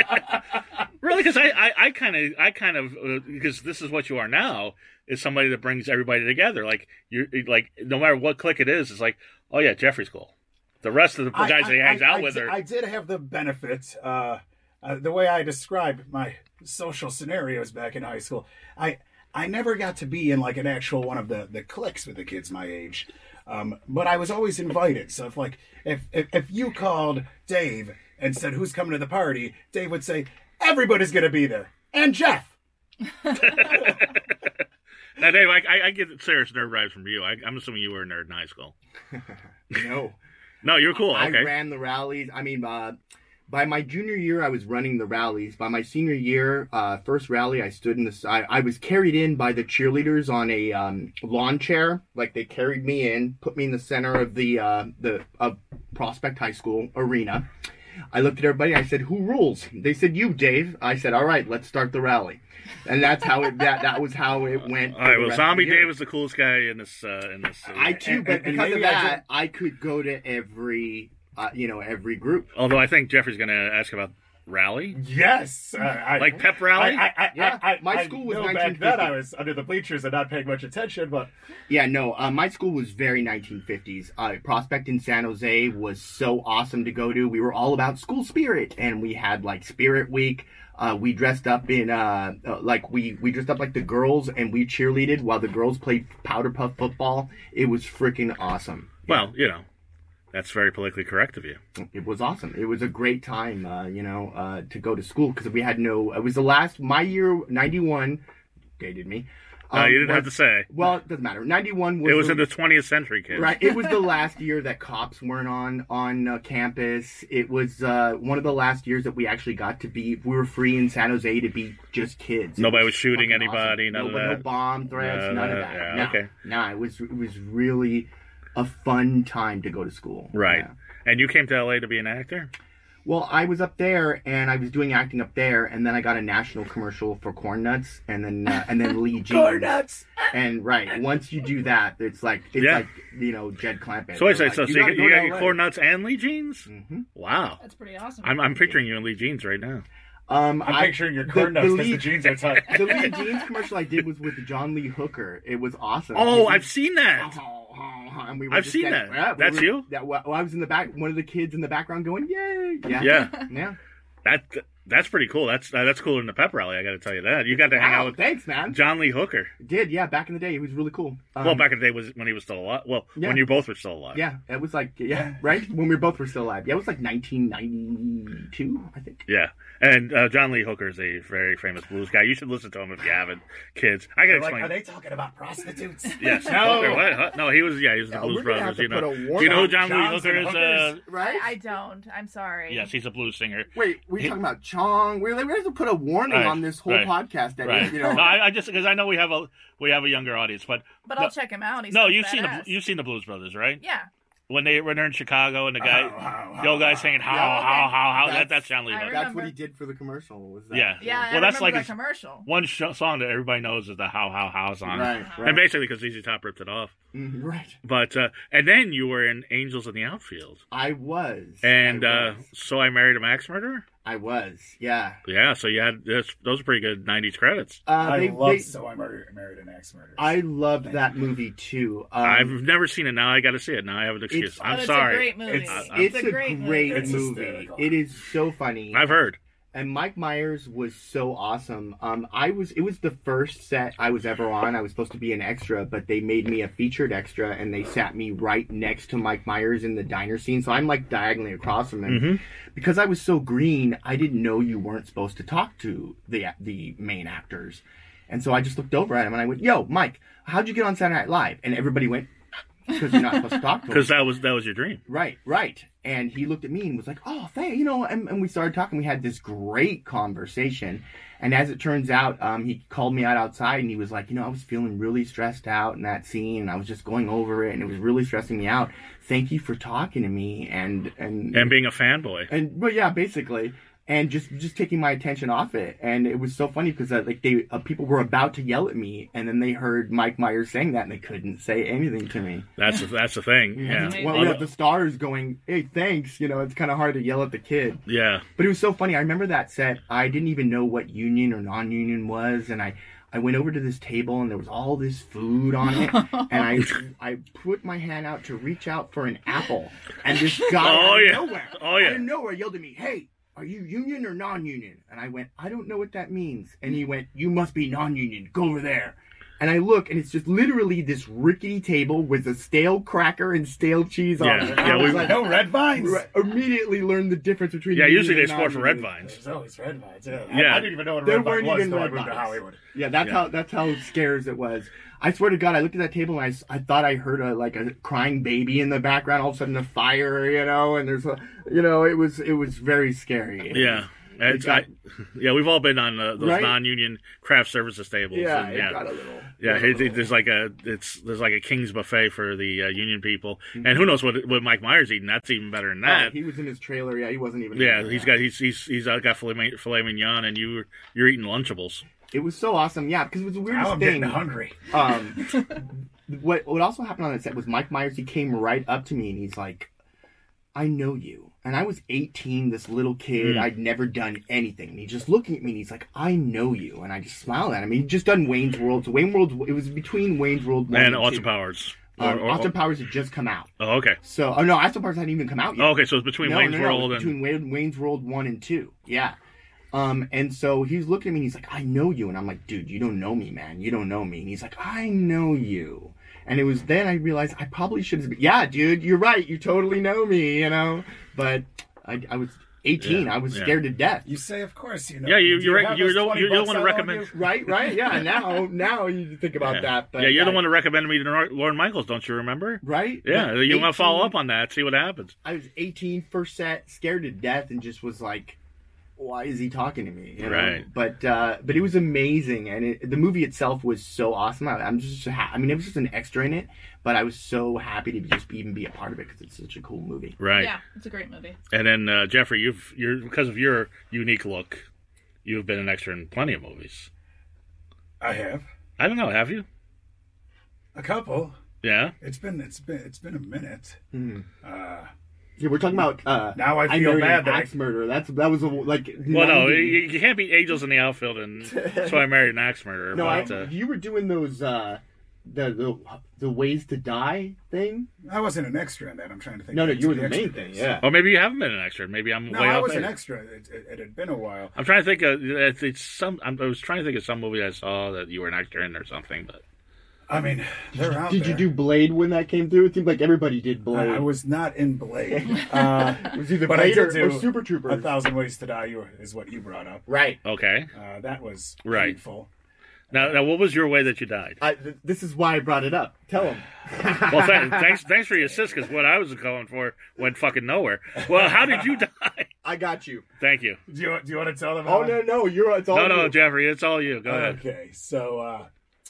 Really? Because I, I, I kind of, I kind of, uh, because this is what you are now, is somebody that brings everybody together. Like you're, like no matter what clique it is, it's like, oh yeah, Jeffrey's cool. The rest of the guys that he hangs out I with di- are. I did have the benefit, uh, uh, the way I describe my social scenarios back in high school. I I never got to be in like an actual one of the the cliques with the kids my age. Um, but I was always invited. So if like if, if if you called Dave and said who's coming to the party, Dave would say everybody's gonna be there and Jeff. Now, Dave, I, I, I get serious nerd vibes from you. I, I'm assuming you were a nerd in high school. No. No, you're cool. Okay. I ran the rallies. I mean, uh, by my junior year, I was running the rallies. By my senior year, uh, first rally, I stood in the side. I was carried in by the cheerleaders on a um, lawn chair. Like, they carried me in, put me in the center of the uh, the uh, Prospect High School arena. I looked at everybody. I said, "Who rules?" They said, "You, Dave." I said, "All right, let's start the rally." And that's how it. That that was how it went. All right. Well, Zombie Dave was the coolest guy in this. Uh, in this. Uh, I too, but and- and because of maybe I that, did- I could go to every, uh, you know, every group. Although I think Jeffrey's going to ask about rally, Yes, uh, I, like pep rally. I, I, I, Yeah, I, I, my I school was know back nineteen then fifty. I was under the bleachers and not paying much attention, but Yeah, no, uh, my school was very nineteen fifties. Uh, Prospect in San Jose was so awesome to go to. We were all about school spirit, and we had like Spirit Week. Uh, we dressed up in uh, uh, like we we dressed up like the girls, and we cheerleaded while the girls played powder puff football. It was freaking awesome. Well, you know, that's very politically correct of you. It was awesome. It was a great time, uh, you know, uh, to go to school because we had no. It was the last my year ninety-one. Dated me. No, Um, you didn't was- have to say. Well, it doesn't matter. ninety-one was It was the, in the twentieth century, kid. right. It was the last year that cops weren't on on uh, campus. It was uh, one of the last years that we actually got to be. We were free in San Jose to be just kids. It Nobody was shooting fucking anybody, awesome. none of no, that? No bomb threats. No, none no, of that. yeah, no, okay. no, it was it was really a fun time to go to school. Right. Yeah. And you came to L A to be an actor? Well, I was up there and I was doing acting up there, and then I got a national commercial for Corn Nuts, and then uh, and then Lee Jeans. Corn Nuts. And right, once you do that, it's like it's Yeah. like you know Jed Clampett. So wait, They're so, like, so you, gotta got, go you to got your L A. corn nuts and Lee Jeans? Mhm. Wow. That's pretty awesome. I'm, I'm picturing you in Lee Jeans right now. Um, I'm I, picturing your the- corn the nuts because Lee- the jeans are tight. the Lee Jeans commercial I did was with John Lee Hooker. It was awesome. Oh, He- I've seen that. And we were I've just seen getting- that. yeah, we That's were- you? Yeah, well, I was in the back. One of the kids in the background going, "Yay!" Yeah, Yeah. yeah. That That's pretty cool. That's uh, that's cooler than the pep rally, I got to tell you that. You got to hang Wow, out with thanks, man. John Lee Hooker. Did yeah, back in the day, he was really cool. Um, Well, back in the day was when he was still alive. Well, Yeah. when you both were still alive. Yeah, it was like yeah, right when we both were still alive. Yeah, it was like nineteen ninety-two, I think. Yeah. And uh, John Lee Hooker is a very famous blues guy. You should listen to him if you haven't, kids. I got to They're like, explain. are they talking about prostitutes? Yes. No. Hooker, what? Huh? No, he was. Yeah, he was the Yeah, Blues we're gonna have Brothers. to You know. put a Do warning you know who on John Lee Johns Hooker and is? Hookers. Uh, Right? I don't. I'm sorry. yes, he's a blues singer. Wait, we're He- talking about Chong. We're, we have to put a warning Right, on this whole right, podcast. That Right. you know, No, I, I just because I know we have a we have a younger audience, but But no, I'll check him out. He's no, so you've seen the badass. you've seen the Blues Brothers, right? Yeah. When they when they're in Chicago and the guy, Oh, how, the old how, guy singing how Yeah. how how how that That's- that's John Lee I Hooker. that's remember. what he did for the commercial. Was that? Yeah. Yeah. I Well, that's remember like the his- commercial. One sh- song that everybody knows is the how how how song, Right. Right. and basically because Z Z Top ripped it off. Mhm, right. But uh, and then you were in Angels in the Outfield, I was. and I uh, was. So I Married a Max Murderer. I was. Yeah. Yeah, so you had this, those are pretty good nineties credits. Uh, I they, love they, So I Married, Married an Axe Murderer. I loved that movie too. Um, I've never seen it. Now I got to see it. Now I have an excuse. It's- But I'm it's sorry. a great movie. It's- I- it's, a a great great, movie. It's movie. hysterical. It is so funny. I've heard. And Mike Myers was so awesome. Um, I was. It was the first set I was ever on. I was supposed to be an extra, but they made me a featured extra, and they sat me right next to Mike Myers in the diner scene. So I'm like diagonally across from him. Mhm. Because I was so green, I didn't know you weren't supposed to talk to the the main actors, and so I just looked over at him and I went, "Yo, Mike, how'd you get on Saturday Night Live?" And everybody went, "Because you're not supposed to talk to him." Because that was that was your dream. Right, right. And he looked at me and was like, "Oh, thank you know." And, and we started talking. We had this great conversation. And as it turns out, um, he called me out outside and he was like, "You know, I was feeling really stressed out in that scene. And I was just going over it, and it was really stressing me out. Thank you for talking to me and and And being a fanboy. and well, yeah, basically." And just just taking my attention off it, and it was so funny because uh, like they uh, people were about to yell at me, and then they heard Mike Myers saying that, and they couldn't say anything to me. That's the, that's the thing. Yeah. amazing. Well, we have the stars going, "Hey, thanks." You know, it's kind of hard to yell at the kid, Yeah. but it was so funny. I remember that set. I didn't even know what union or non-union was, and I. I went over to this table and there was all this food on it, and I I put my hand out to reach out for an apple, and this guy Oh, out of yeah. nowhere, Oh, yeah. out of nowhere yelled at me, "Hey, are you union or non-union?" And I went, "I don't know what that means." And he went, "You must be non-union. Go over there." And I look, and it's just literally this rickety table with a stale cracker and stale cheese on Yeah, it. And yeah, I was we- like, No red vines. right, immediately learned the difference between Yeah, union usually they and score for red non-union. vines. There's always red vines. Yeah. Yeah. I, I didn't even know what a There red vine weren't was even until I red moved to vines. Hollywood. Yeah, that's Yeah. how that's how scarce it was. I swear to God, I looked at that table and I, s- I thought I heard a like a crying baby in the background. All of a sudden, a fire, you know, and there's a, you know, it was it was very scary. Yeah. It's, got- I, yeah, we've all been on uh, those Right? non-union craft services tables. Yeah, and, it yeah. got a little. Yeah, got a it, it- little- there's like a it's there's like a king's buffet for the uh, union people, Mm-hmm. and who knows what what Mike Myers eating? That's even better than Oh, that. he was in his trailer. Yeah, he wasn't even. yeah, in he's there. got he's he's he's uh, got filet, mi- filet mignon, and you you're eating Lunchables. It was so awesome. Yeah, because it was the weirdest Now I'm thing. getting hungry. Um, what what also happened on that set was Mike Myers. He came right up to me and he's like, "I know you." And I was eighteen, this little kid. Mm. I'd never done anything. And he's just looking at me and he's like, "I know you." And I just smiled at him. He'd just done Wayne's World. So Wayne's World, it was between Wayne's World one And and, Austin two. Powers. Um, Or- or- Austin Powers had just come out. Oh, okay. So, oh no, Austin Powers hadn't even come out yet. Oh, okay, so it's between no, Wayne's no, no, World it was and between Wayne, Wayne's World one and two. Yeah. Um, and so he's looking at me and he's like, "I know you." And I'm like, "Dude, you don't know me, man. You don't know me." And he's like, "I know you." And it was then I realized I probably should have. Yeah, dude, you're right. You totally know me, you know. But I, I was eighteen. Yeah, I was yeah. scared to death. You say, of course, you know. Yeah, you- Do you're right, have you those don't- twenty you don't bucks wanna out on recommend- you? Right, right, yeah. Now, now you think about yeah. that. But yeah, you're the one that recommended me to Lorne Michaels. Don't you remember? right? Yeah, But you want to follow eighteen up on that, see what happens. I was eighteen, first set, scared to death, and just was like, "Why is he talking to me?" You know? Right. But uh, but it was amazing, and it, the movie itself was so awesome. I, I'm just, ha- I mean, it was just an extra in it, but I was so happy to just even be a part of it because it's such a cool movie. Right. Yeah, it's a great movie. And then uh, Jeffrey, you've you're because of your unique look, you've been an extra in plenty of movies. I have I don't know, have you? a couple. Yeah. It's been it's been it's been a minute. Mm. Uh, Yeah, we're talking about. Uh, Now I feel Married bad an that I- Axe Murderer. That's that was a, like. Well, no, ninety you, you can't be angels in the outfield, and so I married an axe murderer. No, I, but, uh, you were doing those uh, the the the ways to die thing. I wasn't an extra in that. I'm trying to think. No, no, back you to were the main extra thing. days. Yeah. or maybe you haven't been an extra. Maybe I'm No, way I off was an base. extra. It, it, it had been a while. I'm trying to think of it's, it's some. I'm, I was trying to think of some movie I saw that you were an actor in or something. But I mean, they're out Did there. you do Blade when that came through? It seemed like everybody did Blade. I, I was not in Blade. Uh, it was either but I Blade did or, do or Super Troopers. A Thousand Ways to Die you were- is what you brought up. Right. okay, Uh, that was Right. painful. now now what was your way that you died? I, th- this is why I brought it up. Tell him. Well, th- thanks thanks for your assist because what I was going for went fucking nowhere. Well, how did you die? I got you. Thank you. Do you, do you want to tell them? Oh how no, no, you're it's all No, no, you. Jeffrey, it's all you. Go ahead. Okay, so uh,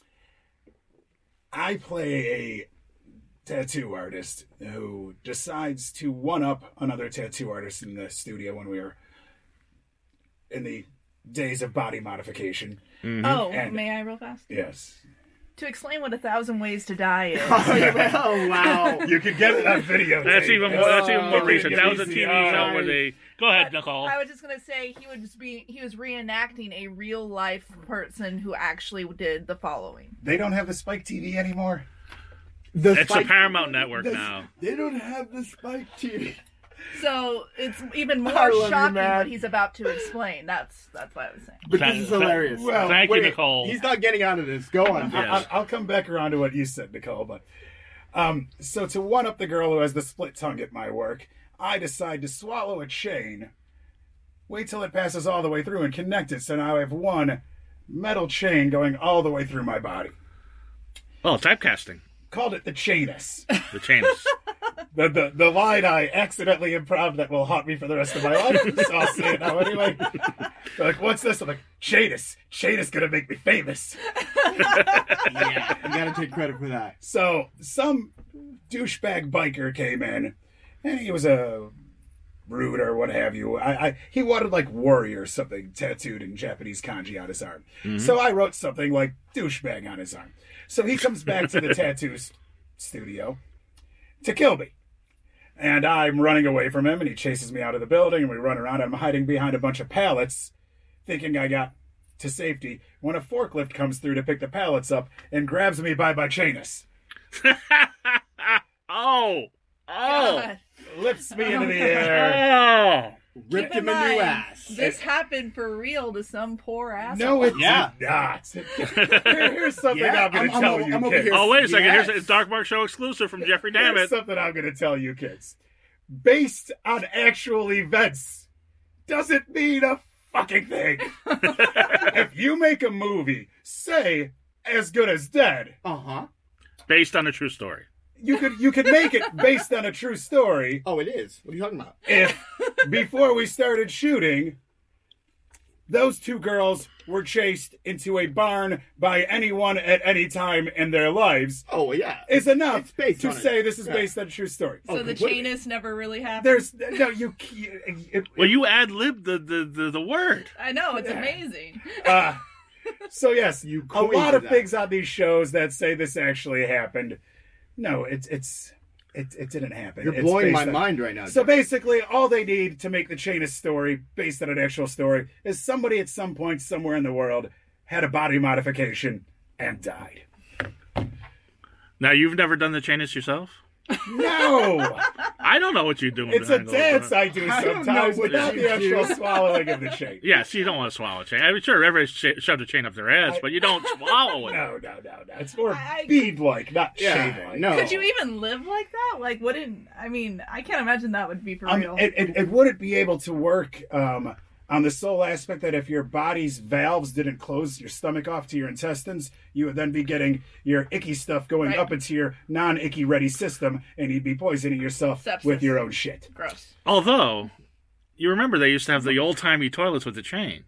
I play a tattoo artist who decides to one up another tattoo artist in the studio when we were in the days of body modification. Oh, And- may I real fast? Yes. To explain what A Thousand Ways to Die is. Oh wow. You can get it on video. That's even more, that's even more Oh, recent. That was a easy. T V Oh, show where they. Go ahead, But Nicole. I was just gonna say he was be he was reenacting a real life person who actually did the following. They don't have the Spike T V anymore. The It's the Spike- Paramount Network the- now. They don't have the Spike T V. So it's even I more love you, shocking man. what he's about to explain. That's that's what I was saying. But Thank- this is hilarious. well, Thank you, Wait, Nicole. He's not getting out of this. Go on. Yeah. I'll, I'll come back around to what you said, Nicole. But um, so to one up the girl who has the split tongue at my work, I decide to swallow a chain, wait till it passes all the way through, and connect it. So now I have one metal chain going all the way through my body. Oh, typecasting. Called it the chainus. The chains. the, the the line I accidentally improv that will haunt me for the rest of my life. So I'll say it now anyway. They're like, what's this? I'm like, Chainus. Chainus gonna make me famous. Yeah, you gotta take credit for that. So some douchebag biker came in, and he was a rude or what have you. I, I he wanted like warrior or something tattooed in Japanese kanji on his arm. So I wrote something like douchebag on his arm. So he comes back to the tattoo s- studio to kill me. And I'm running away from him, and he chases me out of the building, and we run around. I'm hiding behind a bunch of pallets, thinking I got to safety, when a forklift comes through to pick the pallets up and grabs me by my chainus. oh. Oh. God. Lifts me into the air. Oh. Ripped Keep in him a new mind, ass. This happened for real to some poor asshole. No, it Yeah. did not. Here- here's something Yeah, I'm going I'm- to tell I'm- you, I'm over kids. here- Oh, wait a second. Yes. Here's a Dark Mark Show exclusive from Jeffrey Here's Dammit. something I'm going to tell you, kids. Based on actual events doesn't mean a fucking thing. If you make a movie, say, As Good as Dead, Uh-huh. Based on a true story. you could you could make it based on a true story Oh, it is. What are you talking about? if before we started shooting, those two girls were chased into a barn by anyone at any time in their lives Oh, yeah. is enough It's based to on it. say this is Yeah. based on a true story. So Oh, the completely. chainus never really happened. There's no you. It, Well, you ad lib the, the, the, the word. I know it's Yeah. amazing. uh, so yes, You a lot coined of that. things on these shows that say this actually happened. No, it's it's it, it didn't happen. You're It's blowing based my on- mind right now. So Jeff. basically, all they need to make the Chainus story based on an actual story is somebody at some point somewhere in the world had a body modification and died. Now, you've never done the Chainus yourself? No, I don't know what you're doing. it's a behind those dance doors. I do I don't know sometimes what without you the actual do. swallowing of the chain. Yeah, so you don't want to swallow a chain. I'm sure everybody's sh- shoved a chain up their ass, I- but you don't swallow it. No, no, no, no. It's more I- bead-like, not Yeah, chain-like. no. Could you even live like that? Like, wouldn't I mean? I can't imagine that would be for Um, real. it, it, it wouldn't be able to work um, on the sole aspect that if your body's valves didn't close your stomach off to your intestines, you would then be getting your icky stuff going Right. up into your non-icky ready system, and you'd be poisoning yourself Sepsis. with your own shit. Gross. Although, you remember they used to have the old-timey toilets with the chain.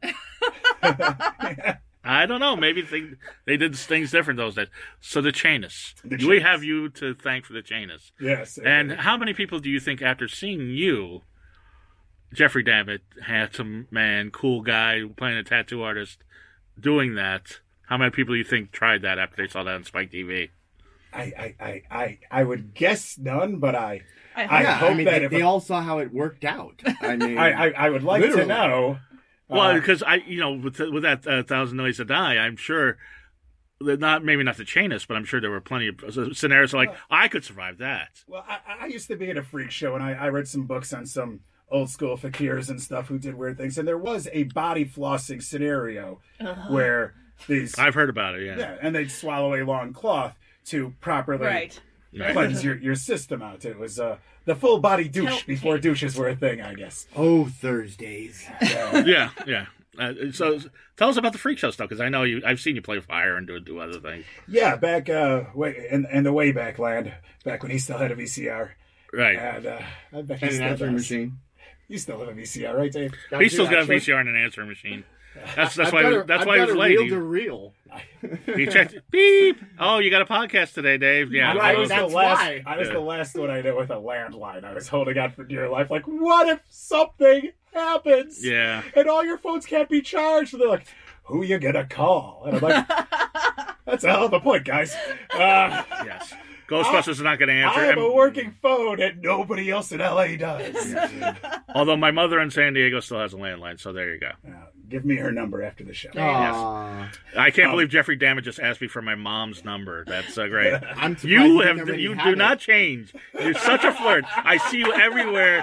I don't know. Maybe they, they did things different those days. So the Chainus. The We Chainus. have you to thank for the Chainus. Yes. And how many people do you think, after seeing you, Jeffrey Dammit, handsome man, cool guy, playing a tattoo artist, doing that, how many people do you think tried that after they saw that on Spike T V? I, I, I, I, I would guess none, but I, I, I yeah, hope I mean, that they, if they a- all saw how it worked out. I mean, I, I, I would like Literally. to know. Well, uh, because I, you know, with with that uh, Thousand Ways to Die, I'm sure that not maybe not the Chainus, but I'm sure there were plenty of scenarios like I could survive that. Well, I, I used to be at a freak show, and I, I read some books on some old school fakirs and stuff who did weird things, and there was a body flossing scenario where these I've heard about it. Yeah, yeah, and they'd swallow a long cloth to properly right. Right. cleanse your, your system out. It was uh, the full body douche Help before me. douches were a thing, I guess. oh, Thursdays. Uh, yeah, yeah. Uh, so tell us about the freak show stuff, because I know you. I've seen you play fire and do do other things. yeah, back uh, way in, in the way back land, back when he still had a V C R, Right. and uh, I bet he And an still answering does. machine. You still have a V C R, right, Dave? He still got a Actually, V C R and an answering machine. That's that's I've why got a- that's I've why he got was a late. Reel He, to reel. he checked beep. Oh, you got a podcast today, Dave? Yeah. I Right, was the that's last. why. I was Yeah. the last one I did with a landline. I was holding on for dear life. Like, what if something happens? Yeah. And all your phones can't be charged. And they're like, who you gonna call? And I'm like, that's a hell of a point, guys. Uh, Yes. Ghostbusters is not going to answer. I have a And- working phone, and nobody else in L A does. Although my mother in San Diego still has a landline, so there you go. Uh, give me her number after the show. Aw. I can't Um, believe Jeffrey Dammit just asked me for my mom's number. That's uh, great. I'm surprised You didn't have already you have do it. not change. You're such a flirt. I see you everywhere.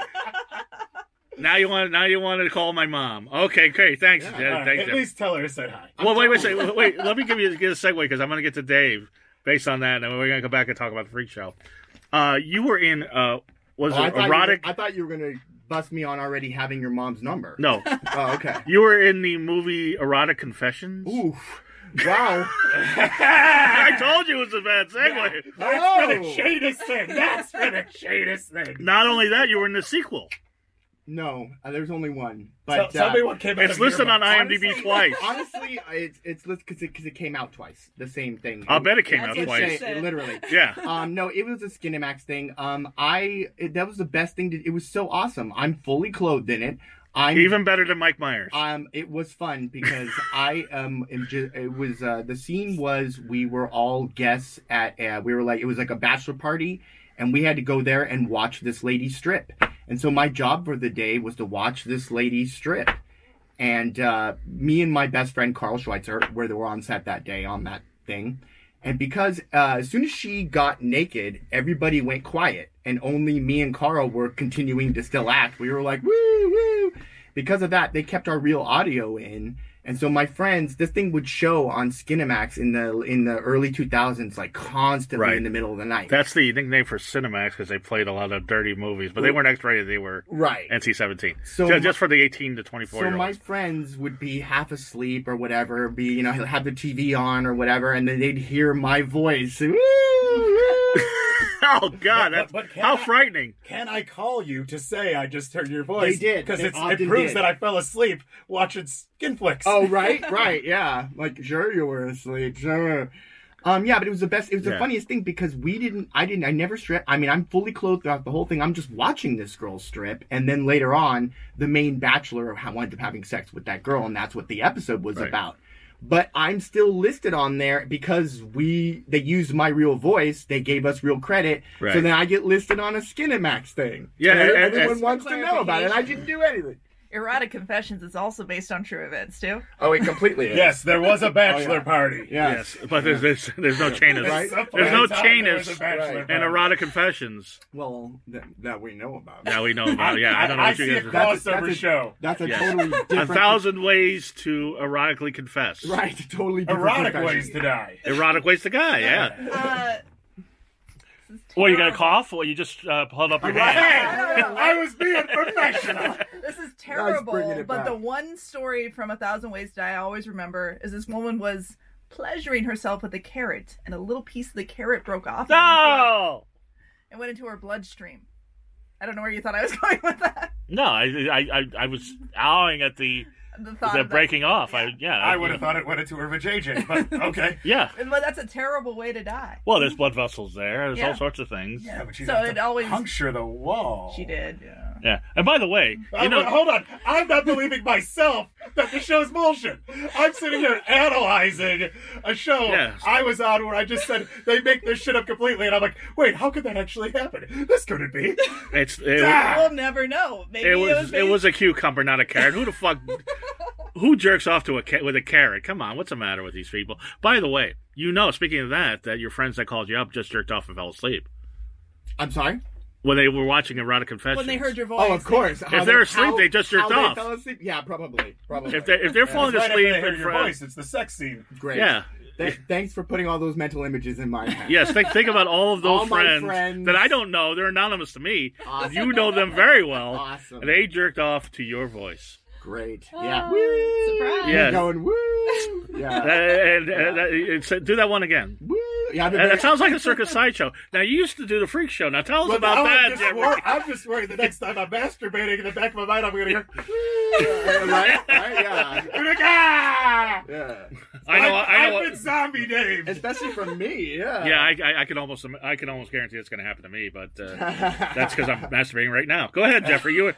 Now you want now you want to call my mom. Okay, great. Thanks. Yeah, Yeah, All right, thanks, at Jeff. least tell her I said hi. Well, wait, wait, wait, wait, wait. Let me give you get a segue because I'm going to get to Dave based on that, and then we're going to come back and talk about the freak show. Uh, you were in uh, was Oh, I it thought erotic? You were, I thought you were gonna bust me on already having your mom's number. No, Oh, okay. you were in the movie Erotic Confessions. Oof. Wow. I told you it was a bad segue. That's Oh. for the shadest thing. That's for the shadest thing. Not only that, you were in the sequel. No, uh, there's only one. Tell, But tell uh, me what came out It's of your listed on mouth. IMDb honestly- twice. Honestly, it's it's because it, 'cause it came out twice. The same thing. I'll bet it came That's out what twice. she said. Literally. Yeah. Um, no, it was a Skinemax thing. Um, I it, that was the best thing. To, it was so awesome. I'm fully clothed in it. I'm Even better than Mike Myers. Um, it was fun because I um, am just, it was uh, the scene was we were all guests at uh, we were like it was like a bachelor party, and we had to go there and watch this lady strip. And so my job for the day was to watch this lady strip. And uh, me and my best friend Carl Schweitzer were, were on set that day on that thing. And because uh, as soon as she got naked, everybody went quiet, and only me and Carl were continuing to still act. We were like, woo, woo. Because of that, they kept our real audio in. And so my friends, this thing would show on Skinemax in the in the early two thousands, like constantly Right. in the middle of the night. That's the nickname for Cinemax because they played a lot of dirty movies, but they weren't X-rated. They were Right. N C seventeen. So So my- just for the eighteen to twenty-four So year my olds. friends would be half asleep or whatever, be you know have the T V on or whatever, and then they'd hear my voice. Woo, woo. Oh God, But- that's but can how I- frightening! Can I call you to say I just heard your voice? They did. Because They it often proves did. that I fell asleep watching Skinflix. Oh right, right, yeah. Like sure you were asleep, sure. Um, yeah, but it was the best. It was the Yeah. funniest thing because we didn't. I didn't. I never strip. I mean, I'm fully clothed throughout the whole thing. I'm just watching this girl strip, and then later on, the main bachelor ha- wound up having sex with that girl, and that's what the episode was Right. about. But I'm still listed on there because we they used my real voice. They gave us real credit, so Right. then I get listed on a Skinemax thing. Yeah, and, and- and- everyone and- wants to know about it. And I didn't do anything. Erotic Confessions is also based on true events too. Oh, it completely is. Yes, there was a bachelor Oh, yeah. party. Yeah. Yes, but there's there's, there's no chain of Right. there's no Time chain there of was a bachelor Right. party. and erotic confessions. Well, th- that we know about. Now we know about. Yeah, I don't know I what you see a guys are. That's- crossover that's a- show. That's a Yes. totally A different. thousand ways to erotically confess. Right, totally different. Erotic confession. ways to die. Erotic ways to guy. Yeah. Uh, this is Well, you got a terrible. cough? Well, you just uh, held up your Hey, hand. I was being professional. This is bringing terrible. it But back. the one story from A Thousand Ways to Die I always remember is this woman was pleasuring herself with a carrot, and a little piece of the carrot broke off. No. It went into her bloodstream. I don't know where you thought I was going with that. No, I, I, I, I was awing at the The thought the of that. breaking off. I, yeah, I would have thought it went into her vajayjay, but okay. Yeah. But that's a terrible way to die. Well, there's blood vessels there. There's Yeah. all sorts of things. Yeah, but you So have it to always- puncture the wall. She did, yeah. Yeah. And by the way, you I- know, hold on. I'm not believing myself that the show's bullshit. I'm sitting here analyzing a show Yes. I was on where I just said they make this shit up completely, and I'm like, wait, how could that actually happen? This couldn't be. it's it, Ah! We'll never know. Maybe it it was was. it was a cucumber, not a carrot. Who the fuck? Who jerks off to a ca- with a carrot? Come on, what's the matter with these people? By the way, you know, speaking of that, that your friends that called you up just jerked off and fell asleep I'm sorry. when they were watching erotic confessions. when they heard your voice. Oh, of course. If they're asleep, they just jerked how off. They fell asleep? Yeah, probably. Probably. If they if they're falling Right after asleep they hear in your front, voice, it's the sex scene. Great. yeah. Th- thanks for putting all those mental images in my head. Yes, think, think about all of those All my friends, friends. that I don't know. They're anonymous to me. Awesome. You know them very well. Awesome. They jerked off to your voice. Great. Oh, Yeah. surprise. Yeah. You're going woo. Yeah. And, and, and, and do that one again. Woo. Yeah. And it sounds like a circus sideshow. Now, you used to do the freak show. Now, tell us But about now that, I'm just, Jeffrey. wor- I'm just worried the next time I'm masturbating in the back of my mind, I'm going to hear, right. Right. Yeah. I'm like, ah! Yeah. I know. I've, I I've know. been What, zombie Dave. Especially from me. Yeah. yeah, I, I, I can almost, I can almost guarantee it's going to happen to me. But uh, that's because I'm masturbating right now. Go ahead, Jeffrey. You were,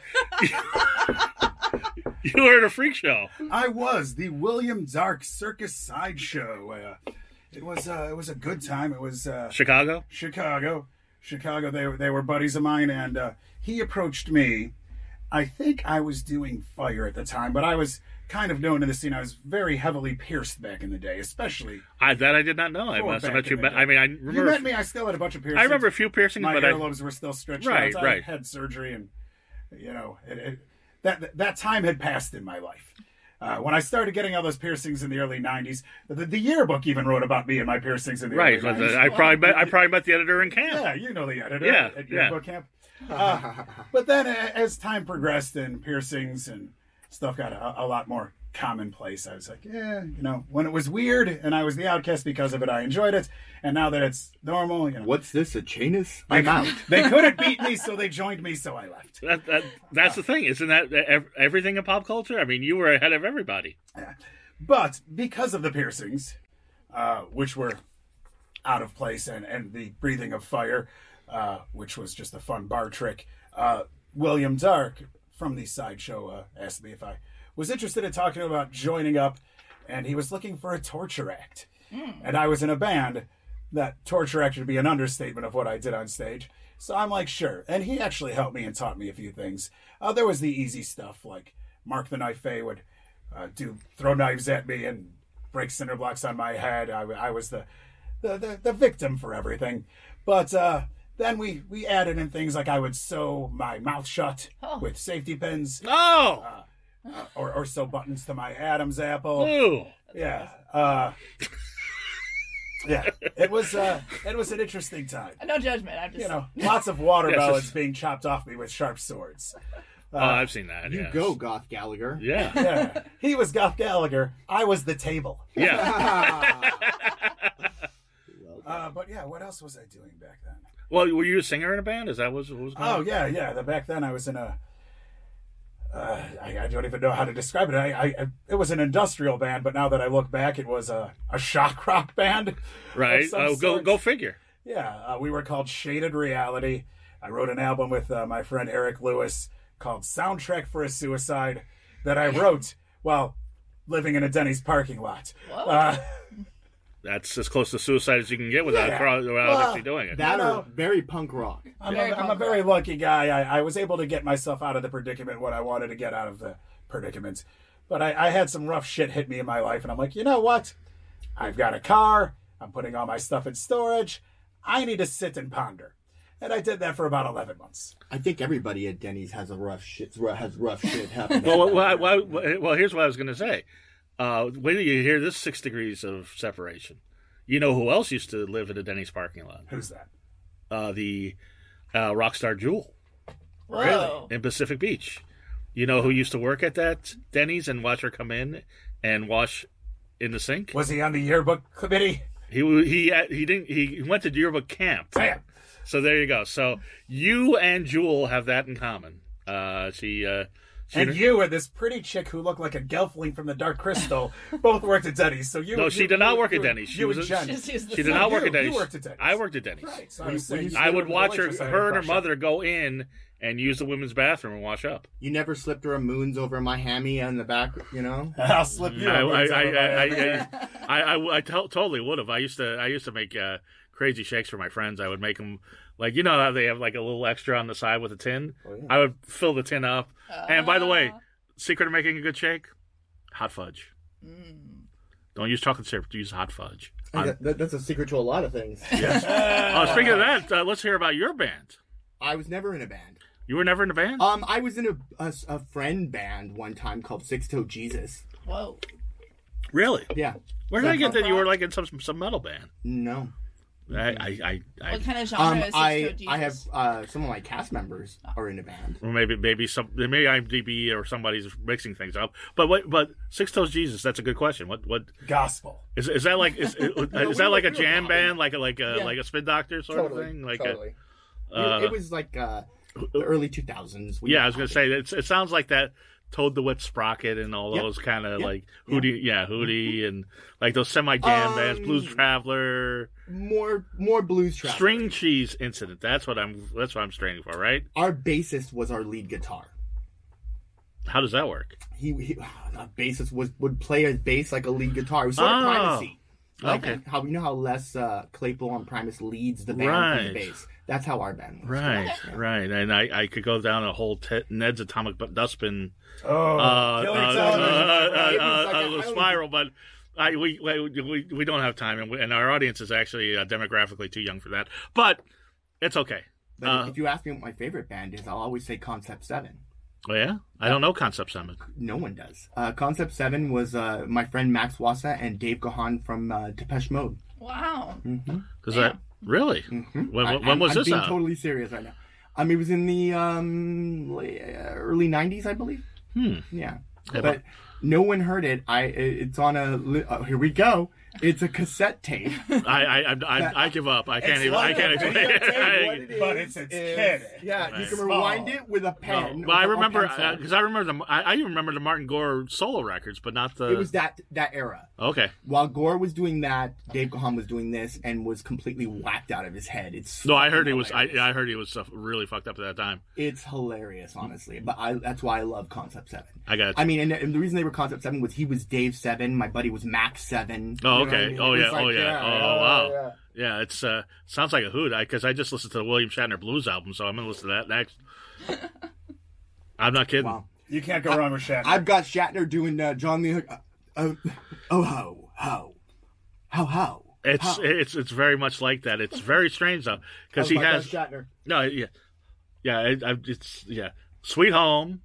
you were at a freak show. I was the William Dark Circus Sideshow. Uh, it was uh, it was a good time. It was uh, Chicago. Chicago, Chicago. They were they were buddies of mine, and uh, he approached me. I think I was doing fire at the time, but I was kind of known in the scene. I was very heavily pierced back in the day, especially. I, that I did not know. I Before must have back met you. in the But I mean, I You remember. met me. I still had a bunch of piercings. I remember a few piercings, My but I, earlobes were still stretched Right, out. I right. had surgery, and you know, it, it, that that time had passed in my life. Uh, when I started getting all those piercings in the early nineties, the, the yearbook even wrote about me and my piercings in the right. early But nineties. the, I probably met. I probably met the editor in camp. Yeah, you know the editor Yeah, at yeah. yearbook camp. Uh, but then a- as time progressed and piercings and stuff got a, a lot more commonplace, I was like, yeah, you know, when it was weird and I was the outcast because of it, I enjoyed it. And now that it's normal, you know, What's this? A Janus? I'm out. they couldn't beat me, so they joined me, so I left. That, that that's the thing, isn't that ev- everything in pop culture? I mean, you were ahead of everybody. But because of the piercings, uh, which were out of place, and, and the breathing of fire, uh, which was just a fun bar trick, uh, William Dark from the sideshow uh, asked me if I was interested in talking about joining up, and he was looking for a torture act. And I was in a band. That torture act would be an understatement of what I did on stage. So I'm like, sure. And he actually helped me and taught me a few things. Uh, there was the easy stuff, like Mark the Knife Faye would uh, do throw knives at me and break cinder blocks on my head. I, I was the the, the, the victim for everything. But uh, then we, we added in things like I would sew my mouth shut Oh. with safety pins, Oh, uh, or, or sew buttons to my Adam's apple. ooh. Yeah. Uh, yeah. It was uh, it was an interesting time. No judgment. I'm just You know, lots of watermelons Yes, it's- being chopped off me with sharp swords. Oh, I've seen that. You yes. go, Goth Gallagher. Yeah. Yeah. He was Goth Gallagher. I was the table. Yeah. Uh, but yeah, what else was I doing back then? Well, were you a singer in a band? Is that what was, what was going Oh on? yeah, yeah. The, back then I was in a. Uh, I, I don't even know how to describe it. I, I, it was an industrial band, but now that I look back, it was a, a shock rock band. Right. of some Oh, go sort. go figure. Yeah, uh, we were called Shaded Reality. I wrote an album with uh, my friend Eric Lewis called Soundtrack for a Suicide that I wrote while living in a Denny's parking lot. Whoa. Uh, That's as close to suicide as you can get without, Yeah. cro- without Well, actually doing it. That You know- or very punk rock. I'm, Very a, I'm a punk very rock. lucky guy. I, I was able to get myself out of the predicament what I wanted to get out of the predicament. But I, I had some rough shit hit me in my life, and I'm like, you know what? I've got a car. I'm putting all my stuff in storage. I need to sit and ponder. And I did that for about eleven months. I think everybody at Denny's has a rough shit has rough shit happen. well, well, well, well, well, here's what I was going to say. Uh, wait till you hear this six degrees of separation. You know who else used to live in a Denny's parking lot? Who's that? Uh, the uh, Rockstar Jewel Whoa. in Pacific Beach. You know who used to work at that Denny's and watch her come in and wash in the sink? Was he on the yearbook committee? He he he didn't. He went to yearbook camp. Damn. So there you go. So you and Jewel have that in common. Uh, she. Uh, she And you and this pretty chick who looked like a Gelfling from the Dark Crystal both worked at Denny's. So you No, you- she did not you- work at you- Denny's. She you was and a- Jen. Just use the She did sun. not work You- at Denny's. you worked at Denny's. I worked at Denny's. Right. So I When- was when saying you- I would the watch her, waitress I had her a and her crush on. mother go in and use the women's bathroom and wash up. You never slipped her a moons over my hammy on the back, you know? I'll slip you. I, a I, moons I, over my I, head. I, I, I, I to- totally would have. I used to, I used to make uh, crazy shakes for my friends. I would make them like, you know how they have like a little extra on the side with a tin. Oh, yeah. I would fill the tin up. And by the way, Ah. secret of making a good shake: hot fudge. Mm. Don't use chocolate syrup. Use hot fudge. Hey, that- that- that's a secret to a lot of things. Oh, speaking of that, uh, let's hear about your band. I was never in a band. You were never in a band? Um, I was in a, a, a friend band one time called Six Toe Jesus. Whoa. Really? Yeah. Where did I get punk that you were rock? like in some some metal band? No. I I I, I What kind of genre Um, is Six I Toe Jesus? I have uh, some of my cast members are in a band. or maybe maybe some maybe IMDb or somebody's mixing things up. But what but Six Toes Jesus? That's a good question. What what Gospel. is is that like? Is, is, we that like were- a we were jam popping. band, like a like a Yeah. like a Spin Doctor sort of thing? Like totally. a, uh, it, it was like uh, the early two thousands. yeah, I was gonna say it's, it sounds like that. Toad the Wet Sprocket and all Yep. those kind of Yep. like Hootie, yeah, Hootie, and like those semi jam bands, Um, Blues Traveler, more more blues track. String Cheese Incident. That's what I'm. That's what I'm straining for, right? Our bassist was our lead guitar. How does that work? He, he our bassist was would play his bass like a lead guitar. It was sort of Oh. primacy. Like Okay. how you know how Les uh, Claypool on Primus leads the band Right. with the bass. That's how our band was. Right, right, and I, I could go down a whole te- Ned's Atomic Dustbin Oh, uh, kill uh, your uh, television. uh, uh, It was uh, like uh, a- I don't spiral, but I we, we we we don't have time, and, we, and our audience is actually uh, demographically too young for that. But it's okay. But Uh, if you ask me what my favorite band is, I'll always say Concept Seven. oh yeah, I don't know Concept Seven. No one does. Uh, Concept Seven was uh, my friend Max Wassa and Dave Gahan from uh, Depeche Mode. Wow. Does that really? Mm-hmm. When, I, when was I'm, this I'm being out? totally serious right now. Um, it was in the um, late, uh, early nineties, I believe. Hmm. Yeah, Yeah, but no one heard it. I it's on a li- oh, here we go. It's a cassette tape. I, I I I I give up. I can't It's even. I like can't a explain videotape, it. what it is, but it's its kid. Yeah, you can Small. rewind it with a pen. No, but I or- or remember pencil. because I remember the I, I even remember the Martin Gore solo records, but not the. it was that that era. okay. While Gore was doing that, Dave Gahan was doing this and was completely whacked out of his head. It's No, I heard he fucking was. I, hilarious. I heard he was uh, really fucked up at that time. It's hilarious, honestly. But I that's why I love Concept Seven. I got. I mean, and, and the reason they were Concept Seven was he was Dave Seven, my buddy was Max Seven. Oh, You know what okay. I mean? Oh, It was yeah. like, Oh, yeah. Oh, yeah, wow. yeah. Yeah, it's uh sounds like a hoot. Because I, just listened to the William Shatner Blues album, so I'm gonna listen to that next. I'm not kidding. Wow. You can't go wrong with Shatner. I've got Shatner doing uh, John Lee. Uh, uh, oh ho ho, how how It's How? it's it's very much like that. It's very strange though, because he Like has Shatner. no, yeah, yeah, it, I- it's yeah, Sweet Home,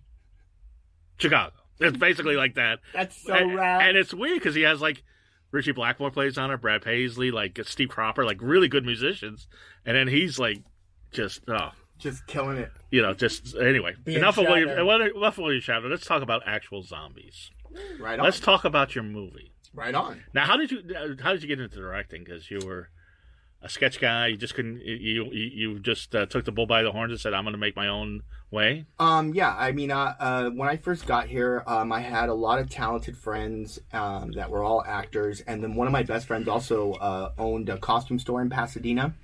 Chicago. It's basically like that. That's so and, rad. and it's weird because he has like Richie Blackmore plays on it, Brad Paisley, like Steve Cropper, like really good musicians, and then he's like just oh, Just killing it. you know, just anyway. Being Enough of William, Shatner. enough of William Shatner. Let's talk about actual zombies. Right on. Let's talk about your movie. Right on. Now, how did you how did you get into directing? Because you were a sketch guy, you just couldn't you you, you just uh, took the bull by the horns and said, "I'm going to make my own way." Um, yeah, I mean, uh, uh, when I first got here, um, I had a lot of talented friends um, that were all actors, and then one of my best friends also uh, owned a costume store in Pasadena,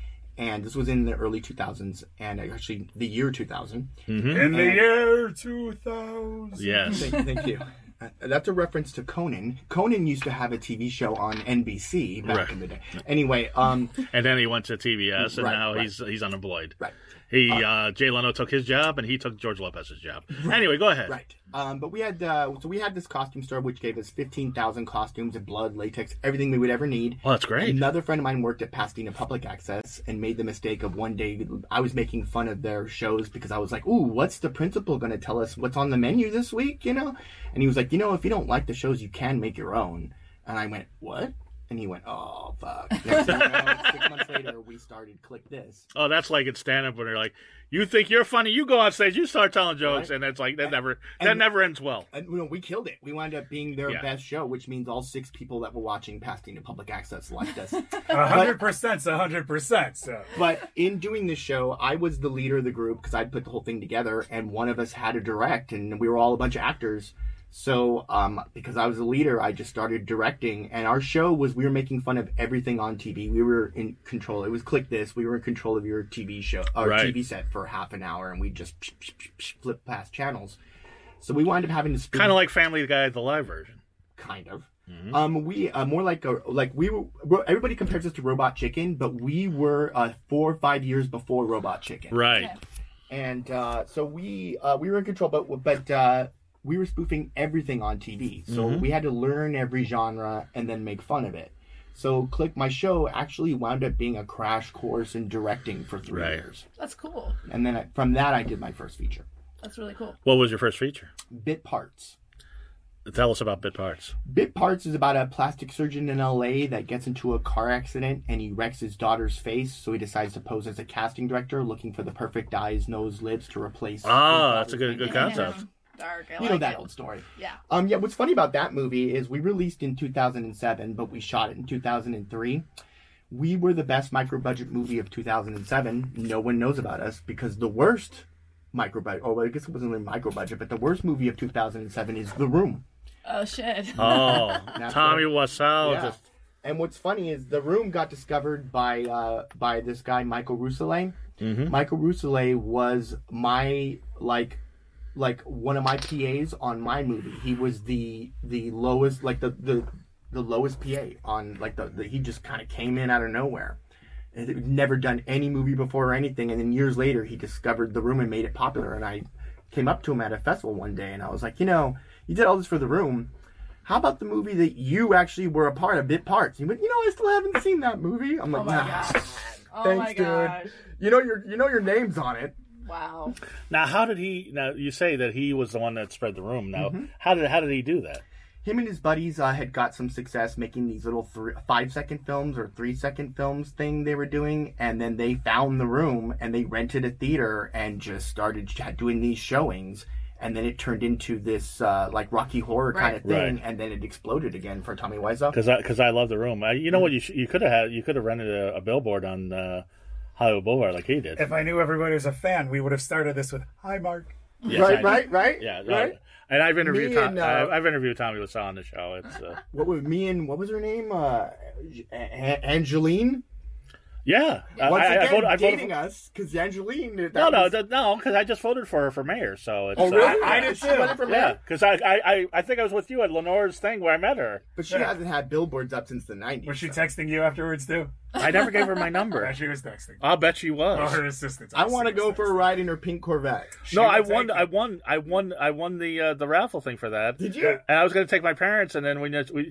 and this was in the early two thousands, and actually the year two thousand. Mm-hmm. In the And- year two thousand. Yes. Thank, thank you. Uh, That's a reference to Conan. Conan used to have a T V show on N B C back Right. in the day. Anyway, um, And then he went to T B S, and Right, now right. he's he's unemployed. right. He uh, Jay Leno took his job, and he took George Lopez's job. Anyway, go ahead. Right. Um, but we had uh, so we had this costume store which gave us fifteen thousand costumes of blood, latex, everything we would ever need. Well, that's great. Another friend of mine worked at Pasadena Public Access and made the mistake of one day I was making fun of their shows because I was like, "Ooh, what's the principal going to tell us what's on the menu this week?" You know, and he was like, "You know, if you don't like the shows, you can make your own." And I went, "What?" And he went, "Oh fuck." Next thing you know, six months later, we started Click This. Oh, that's like in stand-up when they're like, "You think you're funny? You go on stage, you start telling jokes," Right. and it's like that never And- that never ends well. And you know, we killed it. We wound up being their Yeah. best show, which means all six people that were watching Pasadena Public Access liked us. A hundred percent's a hundred percent. So But in doing this show, I was the leader of the group because I'd put the whole thing together, and one of us had to direct, and we were all a bunch of actors. So, um, because I was the leader, I just started directing, and our show was we were making fun of everything on T V. We were in control. It was Click This. We were in control of your T V show, our Right. T V set for half an hour, and we just psh, psh, psh, psh, flip past channels. So we wound up having to spin Kind of like Family Guy, the live version. kind of. Mhm. Um, we uh, more like a like we were. we're- Everybody compares us to Robot Chicken, but we were uh, four or five years before Robot Chicken, Right. Yeah. and uh, so we uh, we were in control, but but uh, we were spoofing everything on T V, so Mhm. we had to learn every genre and then make fun of it. So, Click, my show actually wound up being a crash course in directing for three Right. years, That's cool. and then I, from that I did my first feature, That's really cool. What was your first feature? Bit Parts. Tell us about Bit Parts. Bit Parts is about a plastic surgeon in L A that gets into a car accident and he wrecks his daughter's face, so he decides to pose as a casting director looking for the perfect eyes, nose, lips to replace. his Ah, that's a daughter's good good face. concept. Dark. I You like know that it. old story. Yeah. Um, yeah, what's funny about that movie is we released in two thousand seven, but we shot it in two thousand three. We were the best micro budget movie of two thousand seven. No one knows about us because the worst micro budget, oh, I guess it wasn't really micro budget, but the worst movie of two thousand seven is The Room. Oh shit. Oh, That's Tommy right. Wiseau. Yeah. Just And what's funny is The Room got discovered by uh, by this guy Michael Rousselet. Mhm. Michael Rousselet was my like like one of my P As on my movie. He was the the lowest like the the, the lowest P A on like the, the he just kind of came in out of nowhere. And he'd never done any movie before or anything, and then years later he discovered The Room and made it popular. And I came up to him at a festival one day and I was like, you know, you did all this for The Room. How about the movie that you actually were a part of, Bit Parts? He went, you know, I still haven't seen that movie. I'm like, Oh my nah. gosh. Oh Thanks, my dude. gosh. You know your you know your name's on it. Wow. now, how did he? Now you say that he was the one that spread the room. Now, Mm-hmm. how did how did he do that? Him and his buddies uh, had got some success making these little three, five second films or three second films thing they were doing, and then they found The Room and they rented a theater and just started ch- doing these showings. And then it turned into this uh, like Rocky Horror kind of Right. thing, Right. and then it exploded again for Tommy Wiseau. Because I because I love the room. I, you know what? You sh- you could have had you could have rented a, a billboard on uh, Hollywood Boulevard like he did. if I knew everybody was a fan, we would have started this with "Hi, Mark." Yes, right, I- right, right, Yeah, no, right. and I've interviewed Me Tom, and, uh, I- I've interviewed Tommy Wiseau on the show. It's uh, What was me and what was her name? Uh, A- A- Angeline. yeah. I, Once I, I again, voted, I voted dating for, us because Angeline. That no, no, was- that- no, because I just voted for her for mayor. So it's Oh, uh, really? I did She too. running for yeah, mayor? because I, I, I, I think I was with you at Lenore's thing where I met her. But she Yeah. hasn't had billboards up since the nineties. Was she so. texting you afterwards too? I never gave her my Yeah, number. she was texting. I'll bet she Oh, was. her assistant. I want to go for a ride in her pink Corvette. No, I would take won. you. I won. I won. I won the uh, the raffle thing for that. Did you? And I was going to take my parents, and then we just we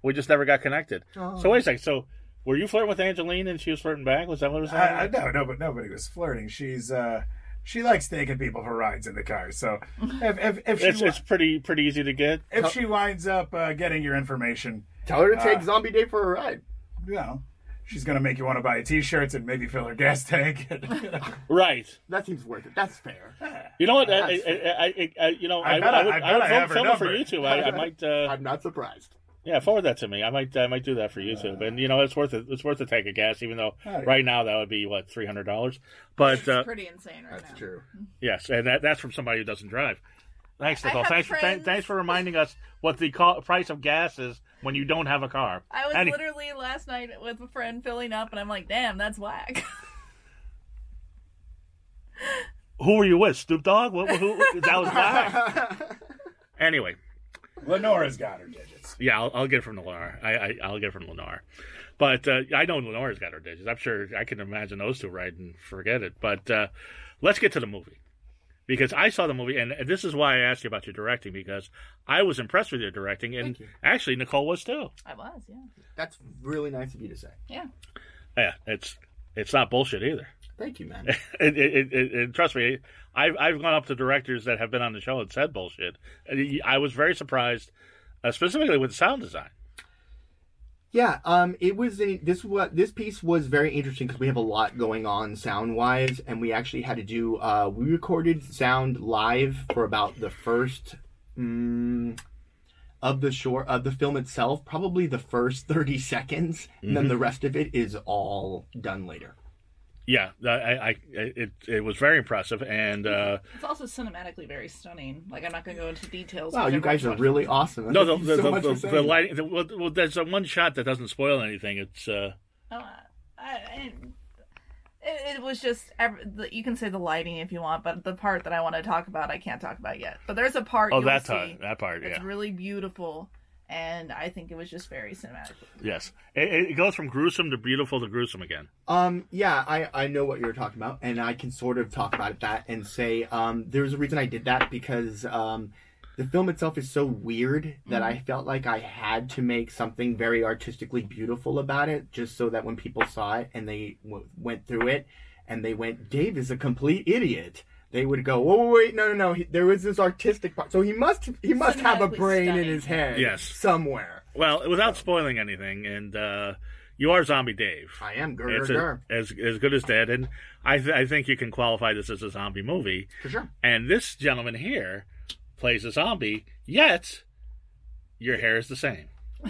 We just never got connected. Oh. So wait a second. So were you flirting with Angeline and she was flirting back? Was that what it was? I, I no, no, but nobody was flirting. She's uh, she likes taking people for rides in the car. So if if, if she It's, it's pretty pretty easy to get. if she winds up uh, getting your information, Tell her to take Uh, Zombie Dave for a ride. you know, she's gonna make you want to buy T-shirts and maybe fill her gas tank. Right. That seems worth it. That's fair. You know what? I, That's I, I, I, I, you know, I I, bet I I- would, I I, bet would I film, have her film it for number. YouTube. I, I might. Uh, I'm not surprised. Yeah, forward that to me. I might I might do that for YouTube, and you know it's worth it. It's worth the tank of gas, even though Oh, yeah. right now that would be what three hundred dollars. But It's uh, pretty insane right That's now. true. yes, and that, that's from somebody who doesn't drive. Thanks, I Nicole. have Thanks, for, th- friends- thanks for reminding us what the co- price of gas is when you don't have a car. I was Any- literally last night with a friend filling up, and I'm like, damn, that's whack. Who were you with? Snoop Dogg? What, who, that was black. Anyway, Lenora's got her digits. yeah, I'll, I'll get it from Lenore. I, I I'll get it from Lenore. But uh, I know Lenore's got her digits. I'm sure I can imagine those two riding. Forget it. But uh, let's get to the movie. Because I saw the movie, and this is why I asked you about your directing, because I was impressed with your directing, and Thank you. actually Nicole was too. I was, yeah. That's really nice of you to say. Yeah. Yeah, it's it's not bullshit either. Thank you, man. it, it, it, it, trust me, I've I've gone up to directors that have been on the show and said bullshit. And I was very surprised, uh, specifically with sound design. Yeah, um, it was an, this what this piece was very interesting because we have a lot going on sound wise, and we actually had to do. Uh, we recorded sound live for about the first um, of the short of the film itself, probably the first thirty seconds, and then the rest of it is all done later. Yeah, I, I, I it it was very impressive, and uh, It's also cinematically very stunning. Like, I'm not going to go into details. Wow, because you guys are everyone's really awesome. no, the Thank you the, so the, much the, for the saying lighting. The, well, well, there's a one shot that doesn't spoil anything. It's uh, Oh, I, I, it, it was just every, the, you can say the lighting if you want, but the part that I want to talk about, I can't talk about yet. But there's a part. oh you'll that see part, that part, It's yeah, really beautiful, and I think it was just very cinematic. yes. It, it goes from gruesome to beautiful to gruesome again. Um, yeah, I, I know what you're talking about, and I can sort of talk about that and say um, there's a reason I did that because um, the film itself is so weird that I felt like I had to make something very artistically beautiful about it, just so that when people saw it and they w- went through it and they went, Dave is a complete idiot. They would go, whoa, wait, no, no, no. He, there was this artistic part, so he must he must have a Cinematically brain in stunning. his head, Yes. somewhere. Well, without spoiling anything, and uh, you are Zombie Dave. I am gur It's gur a, as as good as dead, and I th- I think you can qualify this as a zombie movie. for sure. And this gentleman here plays a zombie, yet your hair is the same.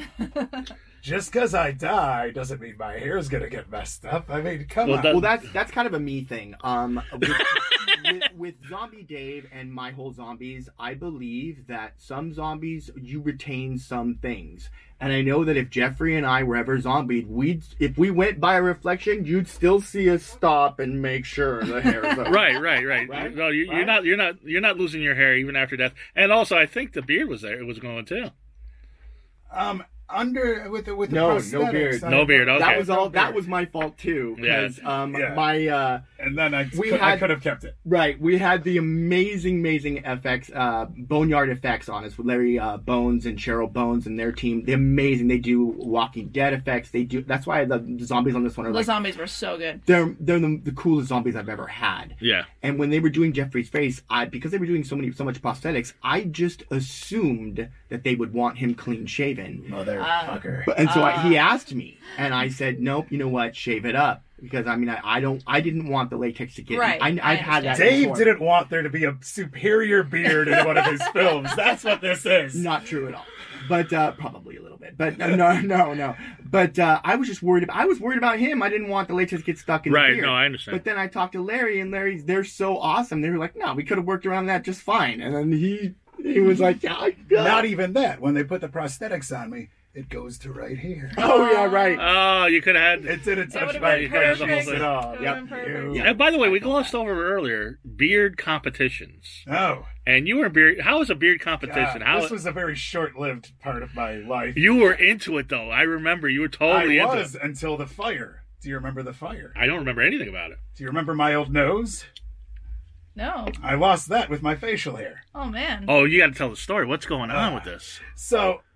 Just because I die doesn't mean my hair's gonna get messed up. I mean, come Well, on. that- Well, that's that's kind of a me thing. Um, with, with, with Zombie Dave and My Whole Zombies, I believe that some zombies you retain some things, and I know that if Jeffrey and I were ever zombied, we'd if we went by a reflection, you'd still see us stop and make sure the hair is up. Right, right, right. Right? No, you, you're Right? not. You're not. You're not losing your hair even after death. And also, I think the beard was there. It was going too. um, under with the with the No, no prosthetics, beard. I- No beard, okay. That was all. No That beard. was my fault too. Yeah. Because um, Yeah. my uh, And then I We could, I had- could have kept it. Right, we had the amazing, amazing F X, uh, Boneyard effects on us with Larry uh, Bones and Cheryl Bones and their team. They're amazing. They do Walking Dead effects. They do. That's why the, the zombies on this one are The like zombies were so good. they're they're the, the coolest zombies I've ever had. Yeah. And when they were doing Jeffrey's face, I because they were doing so many so much prosthetics, I just assumed that they would want him clean shaven. Motherfucker. But, and so I, he asked me, and I said, "Nope. You know what? Shave it up." Because I mean, I, I don't, I didn't want the latex to get. Right, I, I I've had that. understand. Dave before. didn't want there to be a superior beard in one of his films. That's what this is. Not true at all. But uh, probably a little bit. But uh, no, no, no. But uh, I was just worried. About, I was worried about him. I didn't want the latex to get stuck in Right. the beard. No, I understand. But then I talked to Larry, and Larry's they're so awesome. They were like, "No, we could have worked around that just fine." And then he he was like, "Yeah, I- Not even that. When they put the prosthetics on me, it goes to right here. oh yeah, right." Oh, you could have had. It didn't It touch would've my been hair perfect. at all. It would've Yep. been perfect. You- And by the way, we glossed over earlier beard competitions, Oh, and you were beard. How was a beard competition? God, How this was a very short-lived part of my life. you were into it though? I remember you were totally I into was it. until the fire. Do you remember the fire? I don't remember anything about it. Do you remember my old nose? No. I lost that with my facial hair. Oh man. Oh, you got to tell the story. What's going on with this? So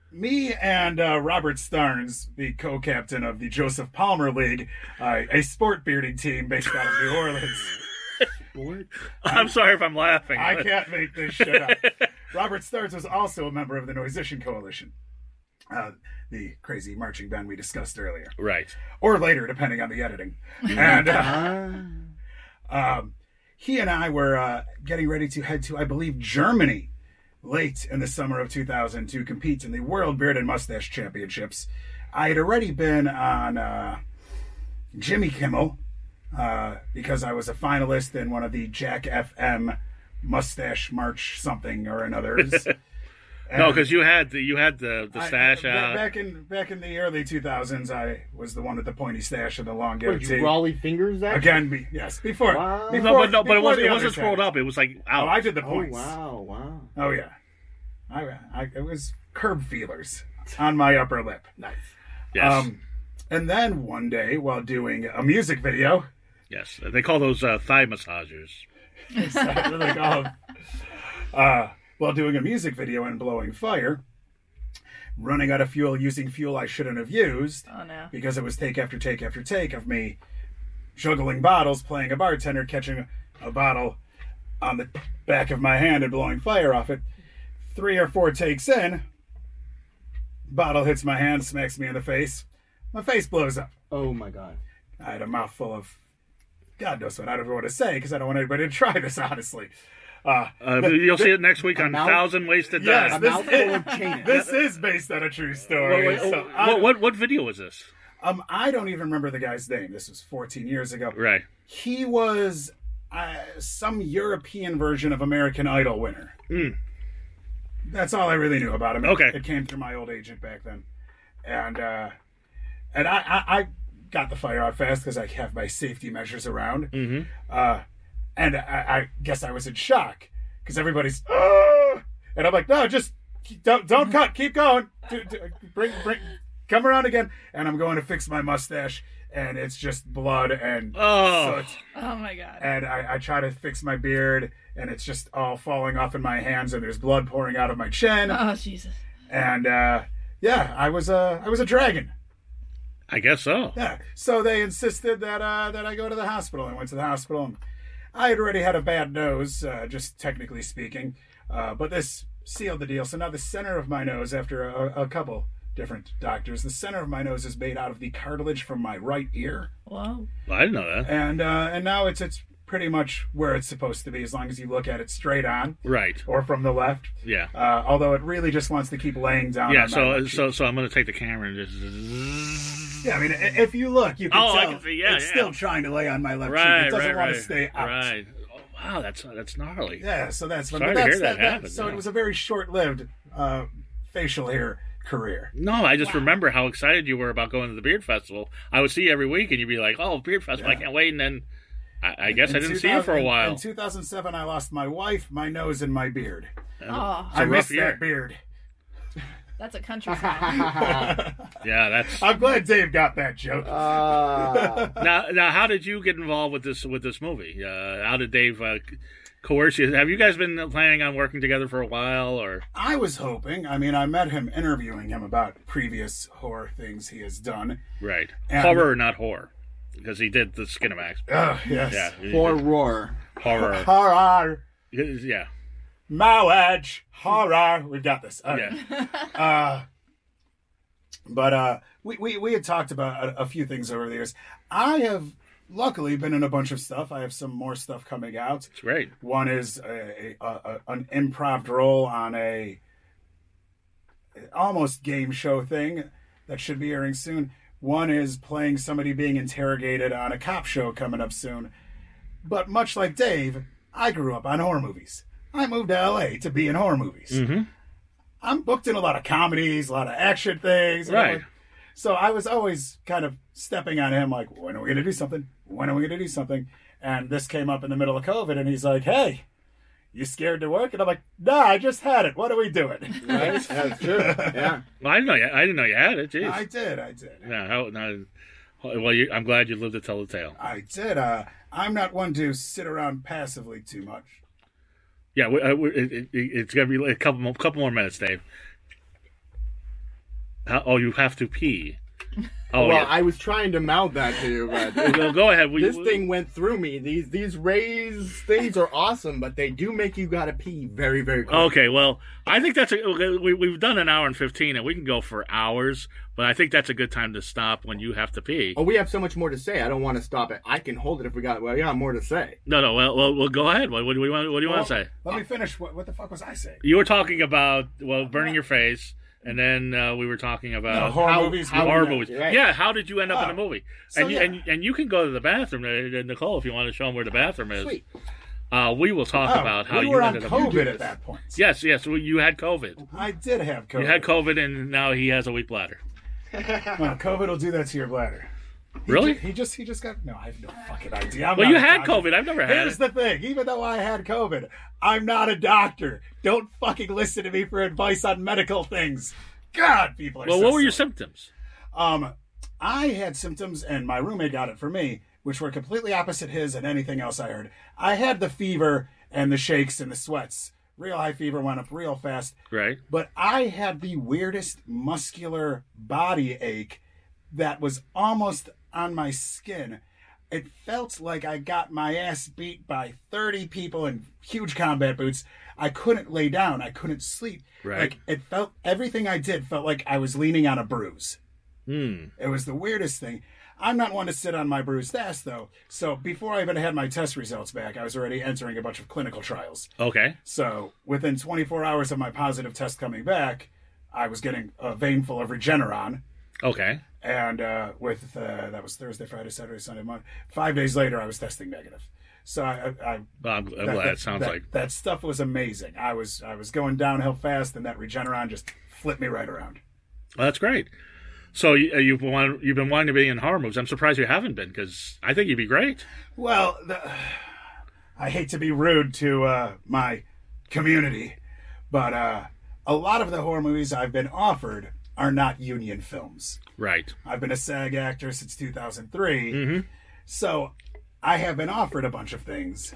me and uh, Robert Starnes, the co-captain of the Joseph Palmer League, uh, a sport bearding team based out of New Orleans. What? I'm sorry if I'm laughing. I but- can't make this shit up. Robert Starnes was also a member of the Noisician Coalition, uh, the crazy marching band we discussed earlier, Right. or later, depending on the editing. And uh, Ah. um, he and I were uh, getting ready to head to, I believe, Germany late in the summer of two thousand to compete in the World Beard and Mustache Championships. I had already been on uh, Jimmy Kimmel uh, because I was a finalist in one of the Jack F M Mustache March something or another's. No, because you had the you had the the I- stash ba- out. Back in back in the early two thousands, I was the one with the pointy stash and the long What, goatee. you Raleigh fingers that? Again, be, yes, before. Wow. before no, but no, but it before wasn't the it wasn't others had scrolled it. up. It was like Oh, out. I did the Oh, points. wow, wow. Oh yeah, I, I it was curb feelers on my upper lip. Nice. yes, Um, and then one day while doing a music video, yes. They call those uh, thigh massagers. is that what they call 'em? uh, while doing a music video and blowing fire, running out of fuel, using fuel I shouldn't have used Oh no. because it was take after take after take of me juggling bottles, playing a bartender, catching a bottle on the back of my hand and blowing fire off it. Three or four takes in, bottle hits my hand, smacks me in the face. My face blows up. Oh my god. I had a mouthful of God knows what. I don't know what to say because I don't want anybody to try this, honestly. Uh, Uh, you'll see it next week on mouth- Thousand Ways to Yes, Die. A this mouthful is- of chain. this is based on a true story. Wait, wait, so I, what, what what video was this? Um, I don't even remember the guy's name. This was fourteen years ago. Right. He was uh, some European version of American Idol winner. Mm. That's all I really knew about him. It- Okay. It came through my old agent back then. And uh, and I, I, I got the fire out fast because I have my safety measures around. Mm-hmm. Uh, and I, I guess I was in shock because everybody's, "Ah!" and I'm like, no, just don't don't cut, keep going. Do, do, bring bring, come around again. And I'm going to fix my mustache, and it's just blood and Oh. soot. Oh my god. And I, I try to fix my beard, and it's just all falling off in my hands, and there's blood pouring out of my chin. Oh Jesus. And uh, yeah, I was a I was a dragon. I guess so. Yeah. So they insisted that uh, that I go to the hospital. I went to the hospital, and I had already had a bad nose, uh, just technically speaking. Uh, but this sealed the deal. So now the center of my nose, after a, a couple different doctors, the center of my nose is made out of the cartilage from my right ear, Whoa. Well, I didn't know that. and uh, and now it's it's pretty much where it's supposed to be, as long as you look at it straight on Right. or from the left. Yeah. Uh, although it really just wants to keep laying down. Yeah. on my So left so cheek. so I'm gonna take the camera and just. Yeah, I mean, i- if you look, you can Oh, I tell can see, yeah, it's yeah. still trying to lay on my left cheek. Right. It doesn't right. want right. to stay out. Right. Oh, wow. That's that's gnarly. Yeah, so that's Sorry but to that's, hear that happen, So yeah. it was a very short-lived uh, facial hair career. No, I just Wow. remember how excited you were about going to the Beard Festival. I would see you every week, and you'd be like, "Oh, Beard Festival! I Yeah. can't wait!" And then I, I guess In I didn't see you for a 2000 while. In two thousand seven, I lost my wife, my nose, and my beard. Oh, a I rough missed year. that beard. that's a country song. Yeah, that's I'm glad Dave got that joke. Uh, now. Now, how did you get involved with this with this movie? Uh, how did Dave uh, coerce you? Have you guys been planning on working together for a while, or I was hoping. I mean, I met him interviewing him about previous horror things he has done. right? And- Horror, not horror, because he did the Skinamax. Oh, yes. Yeah, he did horror. horror. Horror. Yeah, Marriage, horror. We've got this. Okay. yeah. Uh, but uh, we, we, we had talked about a, a few things over the years. I have luckily been in a bunch of stuff. I have some more stuff coming out. It's great. One is a, a, a, an improv role on a almost game show thing that should be airing soon. One is playing somebody being interrogated on a cop show coming up soon. But much like Dave, I grew up on horror movies. I moved to L A to be in horror movies. Mm-hmm. I'm booked in a lot of comedies, a lot of action things. Right. So I was always kind of stepping on him like, when are we going to do something? When are we going to do something? And this came up in the middle of COVID, and he's like, hey, you scared to work? And I'm like, nah, I just had it. What are we doing? Right? That's true. Yeah. Well, I didn't know you. I didn't know you had it. Jeez. I did, I did. Yeah. How, no, well, you, I'm glad you lived to tell the tale. I did. Uh, I'm not one to sit around passively too much. Yeah, we, uh, we, it, it, it's gonna be like a couple more, couple more minutes, Dave. How, oh, you have to pee. Oh, well, yeah. I was trying to mouth that to you, but Well, go ahead. We, this we- thing went through me. These these raised things are awesome, but they do make you gotta pee very very quick. Okay, well, I think that's a. We, we've done an hour and fifteen, and we can go for hours. But I think that's a good time to stop when you have to pee. Oh, we have so much more to say. I don't want to stop it. I can hold it if we got. Well, yeah, more to say. No, no. Well, well, well go ahead. What, what do you want? What do you want to say? Let me finish. What, what the fuck was I saying? You were talking about well, burning your face, and then uh, we were talking No, about horror how- movies. how- horror movie movies. night. Right. Yeah, how did you end up in a Oh. movie? So, and you, yeah. and and you can go to the bathroom, uh, Nicole, if you want to show them where the bathroom is. Sweet. Uh, we will talk Oh, about how we you were on ended up. COVID at that point. Yes, yes. Well, you had COVID. I did have COVID. You had COVID, and now he has a weak bladder. Well, COVID will do that to your bladder. He Really? ju- He just he just got no. I have no fucking idea. I'm Well, not you a had doctor. COVID. I've never had Here's it. the thing. Even though I had COVID, I'm not a doctor. Don't fucking listen to me for advice on medical things. God, people are. Well, so what were your silly. symptoms? Um, I had symptoms, and my roommate got it for me, which were completely opposite his and anything else I heard. I had the fever and the shakes and the sweats. Real high fever, went up real fast. Right. But I had the weirdest muscular body ache that was almost on my skin. It felt like I got my ass beat by thirty people in huge combat boots. I couldn't lay down. I couldn't sleep. Right. Like it felt, everything I did felt like I was leaning on a bruise. Hmm. It was the weirdest thing. I'm not one to sit on my bruised ass, though. So before I even had my test results back, I was already entering a bunch of clinical trials. Okay. So within twenty-four hours of my positive test coming back, I was getting a vein full of Regeneron. Okay. And uh, with uh, that was Thursday, Friday, Saturday, Sunday, Monday. Five days later, I was testing negative. So I, I, I Well, I'm, I'm that, glad. that- It sounds that- like. that stuff was amazing. I was I was going downhill fast, and that Regeneron just flipped me right around. Well, that's great. So you, uh, you've want, you've been wanting to be in horror movies. I'm surprised you haven't been because I think you'd be great. Well, the, I hate to be rude to uh, my community, but uh, a lot of the horror movies I've been offered are not union films. Right. I've been a SAG actor since two thousand three, Mm-hmm. so I have been offered a bunch of things,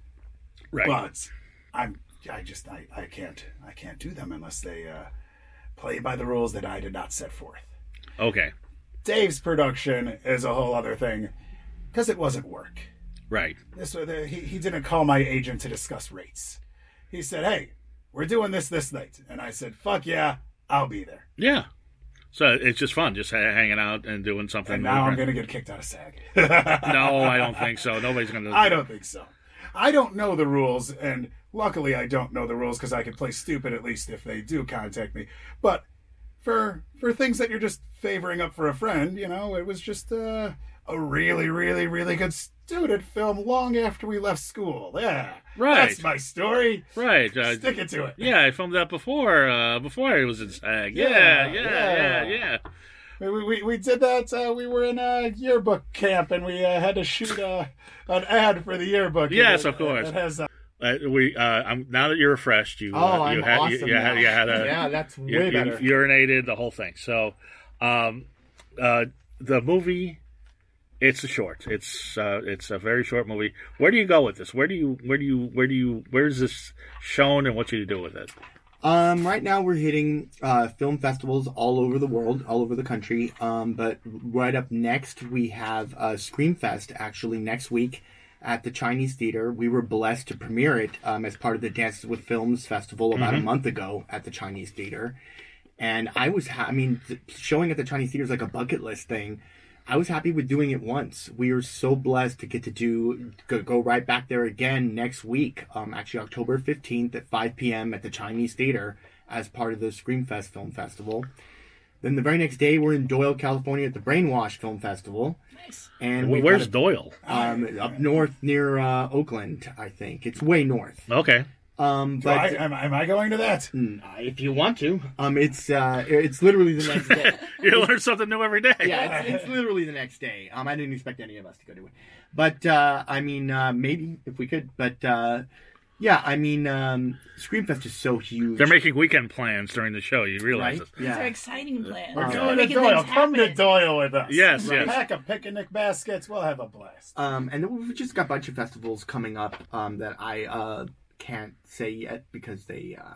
Right. but I'm I just I, I can't I can't do them unless they uh, play by the rules that I did not set forth. Okay. Dave's production is a whole other thing because it wasn't work. Right. This was the, he he didn't call my agent to discuss rates. He said, "Hey, we're doing this this night," and I said, "Fuck yeah, I'll be there." Yeah. So it's just fun, just ha- hanging out and doing something. And now I'm different. gonna get kicked out of SAG. No, I don't think so. Nobody's gonna. I don't think so. I don't know the rules, and luckily I don't know the rules because I can play stupid at least if they do contact me. But for for things that you're just favoring up for a friend, you know, it was just uh, a really, really, really good student film long after we left school. Yeah, Right. That's my story. Right. Uh, Stick it to it. yeah, I filmed that before. Uh, before I was in SAG. Yeah. Yeah, Yeah. Yeah. yeah. Yeah. We, we, we did that. Uh, we were in a yearbook camp, and we uh, had to shoot uh, an ad for the yearbook. Yes, It- of course. It has. Uh, Uh, we. Uh, I'm now that you're refreshed. You. Oh, uh, you I'm had, awesome You, you had. now. You had a. Yeah, that's way you, you better. urinated the whole thing. So, um, uh, the movie. It's a short. It's uh, it's a very short movie. Where do you go with this? Where do you where do you where do you where is this shown and what do you do with it? Um, right now we're hitting uh, film festivals all over the world, all over the country. Um, but right up next we have uh, Screamfest actually next week at the Chinese Theater. We were blessed to premiere it um, as part of the Dances with Films Festival about a month ago at the Chinese Theater. And I was, ha- I mean, th- showing at the Chinese Theater is like a bucket list thing. I was happy with doing it once. We are so blessed to get to do go, go right back there again next week. Um, actually, October fifteenth at five p.m. at the Chinese Theater as part of the Screamfest Film Festival. Then the very next day, we're in Doyle, California at the Brainwash Film Festival. Nice. And Wh- we've Where's got Doyle? a- um, up north near uh, Oakland, I think. It's way north. Okay. Um, do but I, am, am I going to that? Mm, if you want to, um, it's uh, it's literally the next day. You learn something new every day. Yeah, it's, it's literally the next day. Um, I didn't expect any of us to go to it, but uh, I mean, uh, maybe if we could. But uh, yeah, I mean, um, Screamfest is so huge. They're making weekend plans during the show. You realize right? this? These are Yeah. exciting plans. We're Uh, going to making Doyle. things Come to happen. Doyle with us. Yes, We'll yes. Pack up picnic baskets. We'll have a blast. Um, and then we've just got a bunch of festivals coming up um, that I uh, can't say yet because they uh,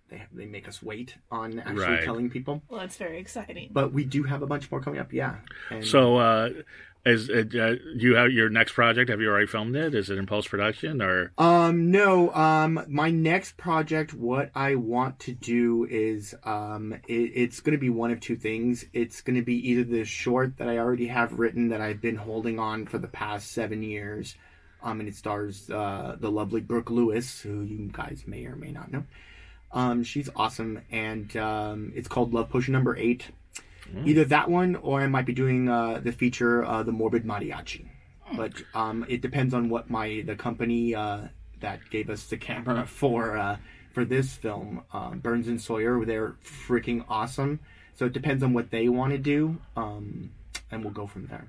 they they make us wait on actually Right. telling people. Well, that's very exciting. But we do have a bunch more coming up. Yeah. And So, uh, is uh, do you have your next project? Have you already filmed it? Is it in post production or? Um, no, um, my next project, what I want to do is, um, it, it's going to be one of two things. It's going to be either the short that I already have written that I've been holding on for the past seven years. Um, and it stars, uh, the lovely Brooke Lewis, who you guys may or may not know. Um, she's awesome. And, um, it's called Love Potion Number Eight. Mm. Either that one, or I might be doing, uh, the feature, uh, The Morbid Mariachi. But um, it depends on what my the company uh, that gave us the camera for uh, for this film, uh, Burns and Sawyer. They're freaking awesome. So it depends on what they want to do, um, and we'll go from there.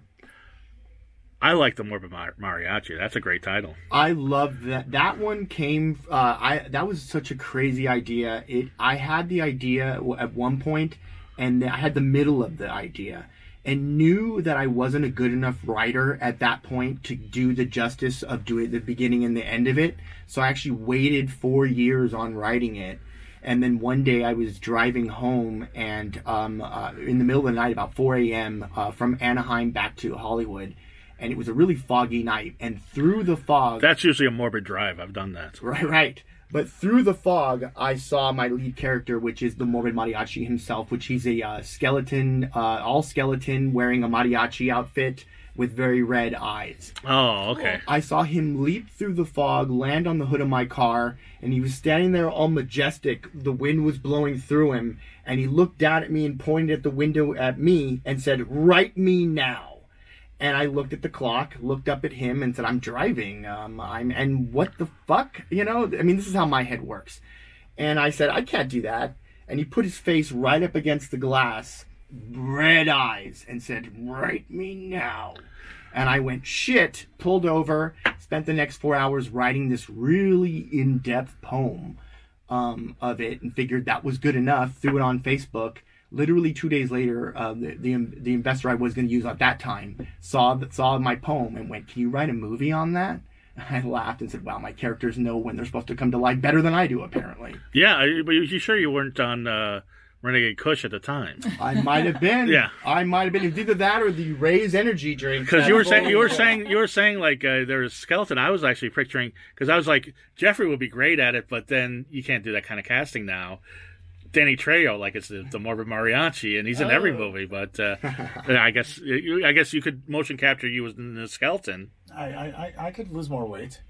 I like the Morbid Mar- Mariachi. That's a great title. I love that. That one came. Uh, I that was such a crazy idea. It. I had the idea at one point, and I had the middle of the idea. And knew that I wasn't a good enough writer at that point to do the justice of doing the beginning and the end of it. So I actually waited four years on writing it. And then one day I was driving home and um, uh, in the middle of the night, about four a.m., uh, from Anaheim back to Hollywood. And it was a really foggy night. And through the fog... That's usually a morbid drive. I've done that. Right, right. But through the fog, I saw my lead character, which is the Morbid Mariachi himself, which he's a uh, skeleton, uh, all skeleton, wearing a mariachi outfit with very red eyes. Oh, okay. I saw him leap through the fog, land on the hood of my car, and he was standing there all majestic. The wind was blowing through him, and he looked down at me and pointed at the window at me and said, "Write me now." And I looked at the clock, looked up at him, and said, "I'm driving. Um, I'm and what the fuck, you know? I mean, this is how my head works." And I said, "I can't do that." And he put his face right up against the glass, red eyes, and said, "Write me now." And I went, shit, pulled over, spent the next four hours writing this really in-depth poem um, of it, and figured that was good enough. Threw it on Facebook. Literally two days later, uh, the, the the investor I was going to use at that time saw saw my poem and went, "Can you write a movie on that?" I laughed and said, "Wow, my characters know when they're supposed to come to life better than I do, apparently." Yeah, but you sure you weren't on uh, Renegade Kush at the time? I might have been. Yeah, I might have been. It's either that or the Ray's energy drink. Because you were saying you were saying you were saying like uh, there's skeleton. I was actually picturing because I was like Jeffrey would be great at it, but then you can't do that kind of casting now. Danny Trejo, like it's the, the Morbid Mariachi, and he's in Oh. every movie. But uh, I guess you, I guess you could motion capture you as the skeleton. I, I, I could lose more weight.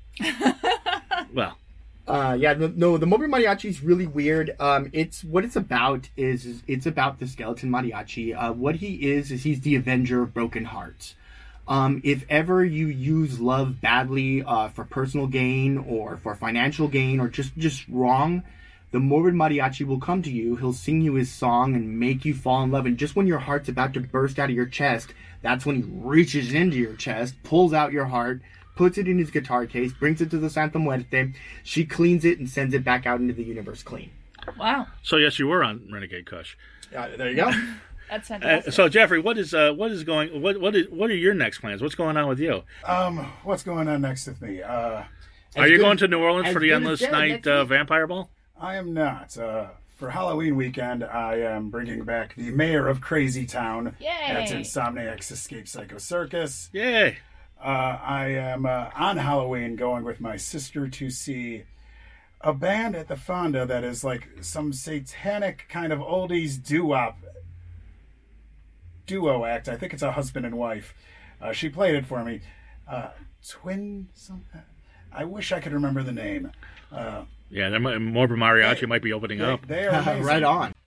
Well, Uh, yeah, the, no, the Morbid Mariachi is really weird. Um, it's what it's about is, is it's about the skeleton mariachi. Uh, what he is is he's the avenger of broken hearts. Um, if ever you use love badly uh, for personal gain or for financial gain or just just wrong, the Morbid Mariachi will come to you. He'll sing you his song and make you fall in love. And just when your heart's about to burst out of your chest, that's when he reaches into your chest, pulls out your heart, puts it in his guitar case, brings it to the Santa Muerte. She cleans it and sends it back out into the universe clean. Wow. so yes, you were on Renegade Kush. Uh, there you go. That's Uh, fantastic. so Jeffrey, what is uh, what is going? What what is what are your next plans? What's going on with you? Um, what's going on next with me? Uh, Are you good going as- to New Orleans as for the good as Endless dead Night next uh, week. Vampire Ball? I am not. Uh, for Halloween weekend, I am bringing back the mayor of Crazy Town Yay. at Insomniac's Escape Psycho Circus. Yay! Uh, I am uh, on Halloween going with my sister to see a band at the Fonda that is like some satanic kind of oldies doo-wop duo act. I think it's a husband and wife. Uh, she played it for me. Uh, twin something. I wish I could remember the name. Uh, Yeah, there might, Morbid Mariachi might be opening they, up. they are amazing. Right on.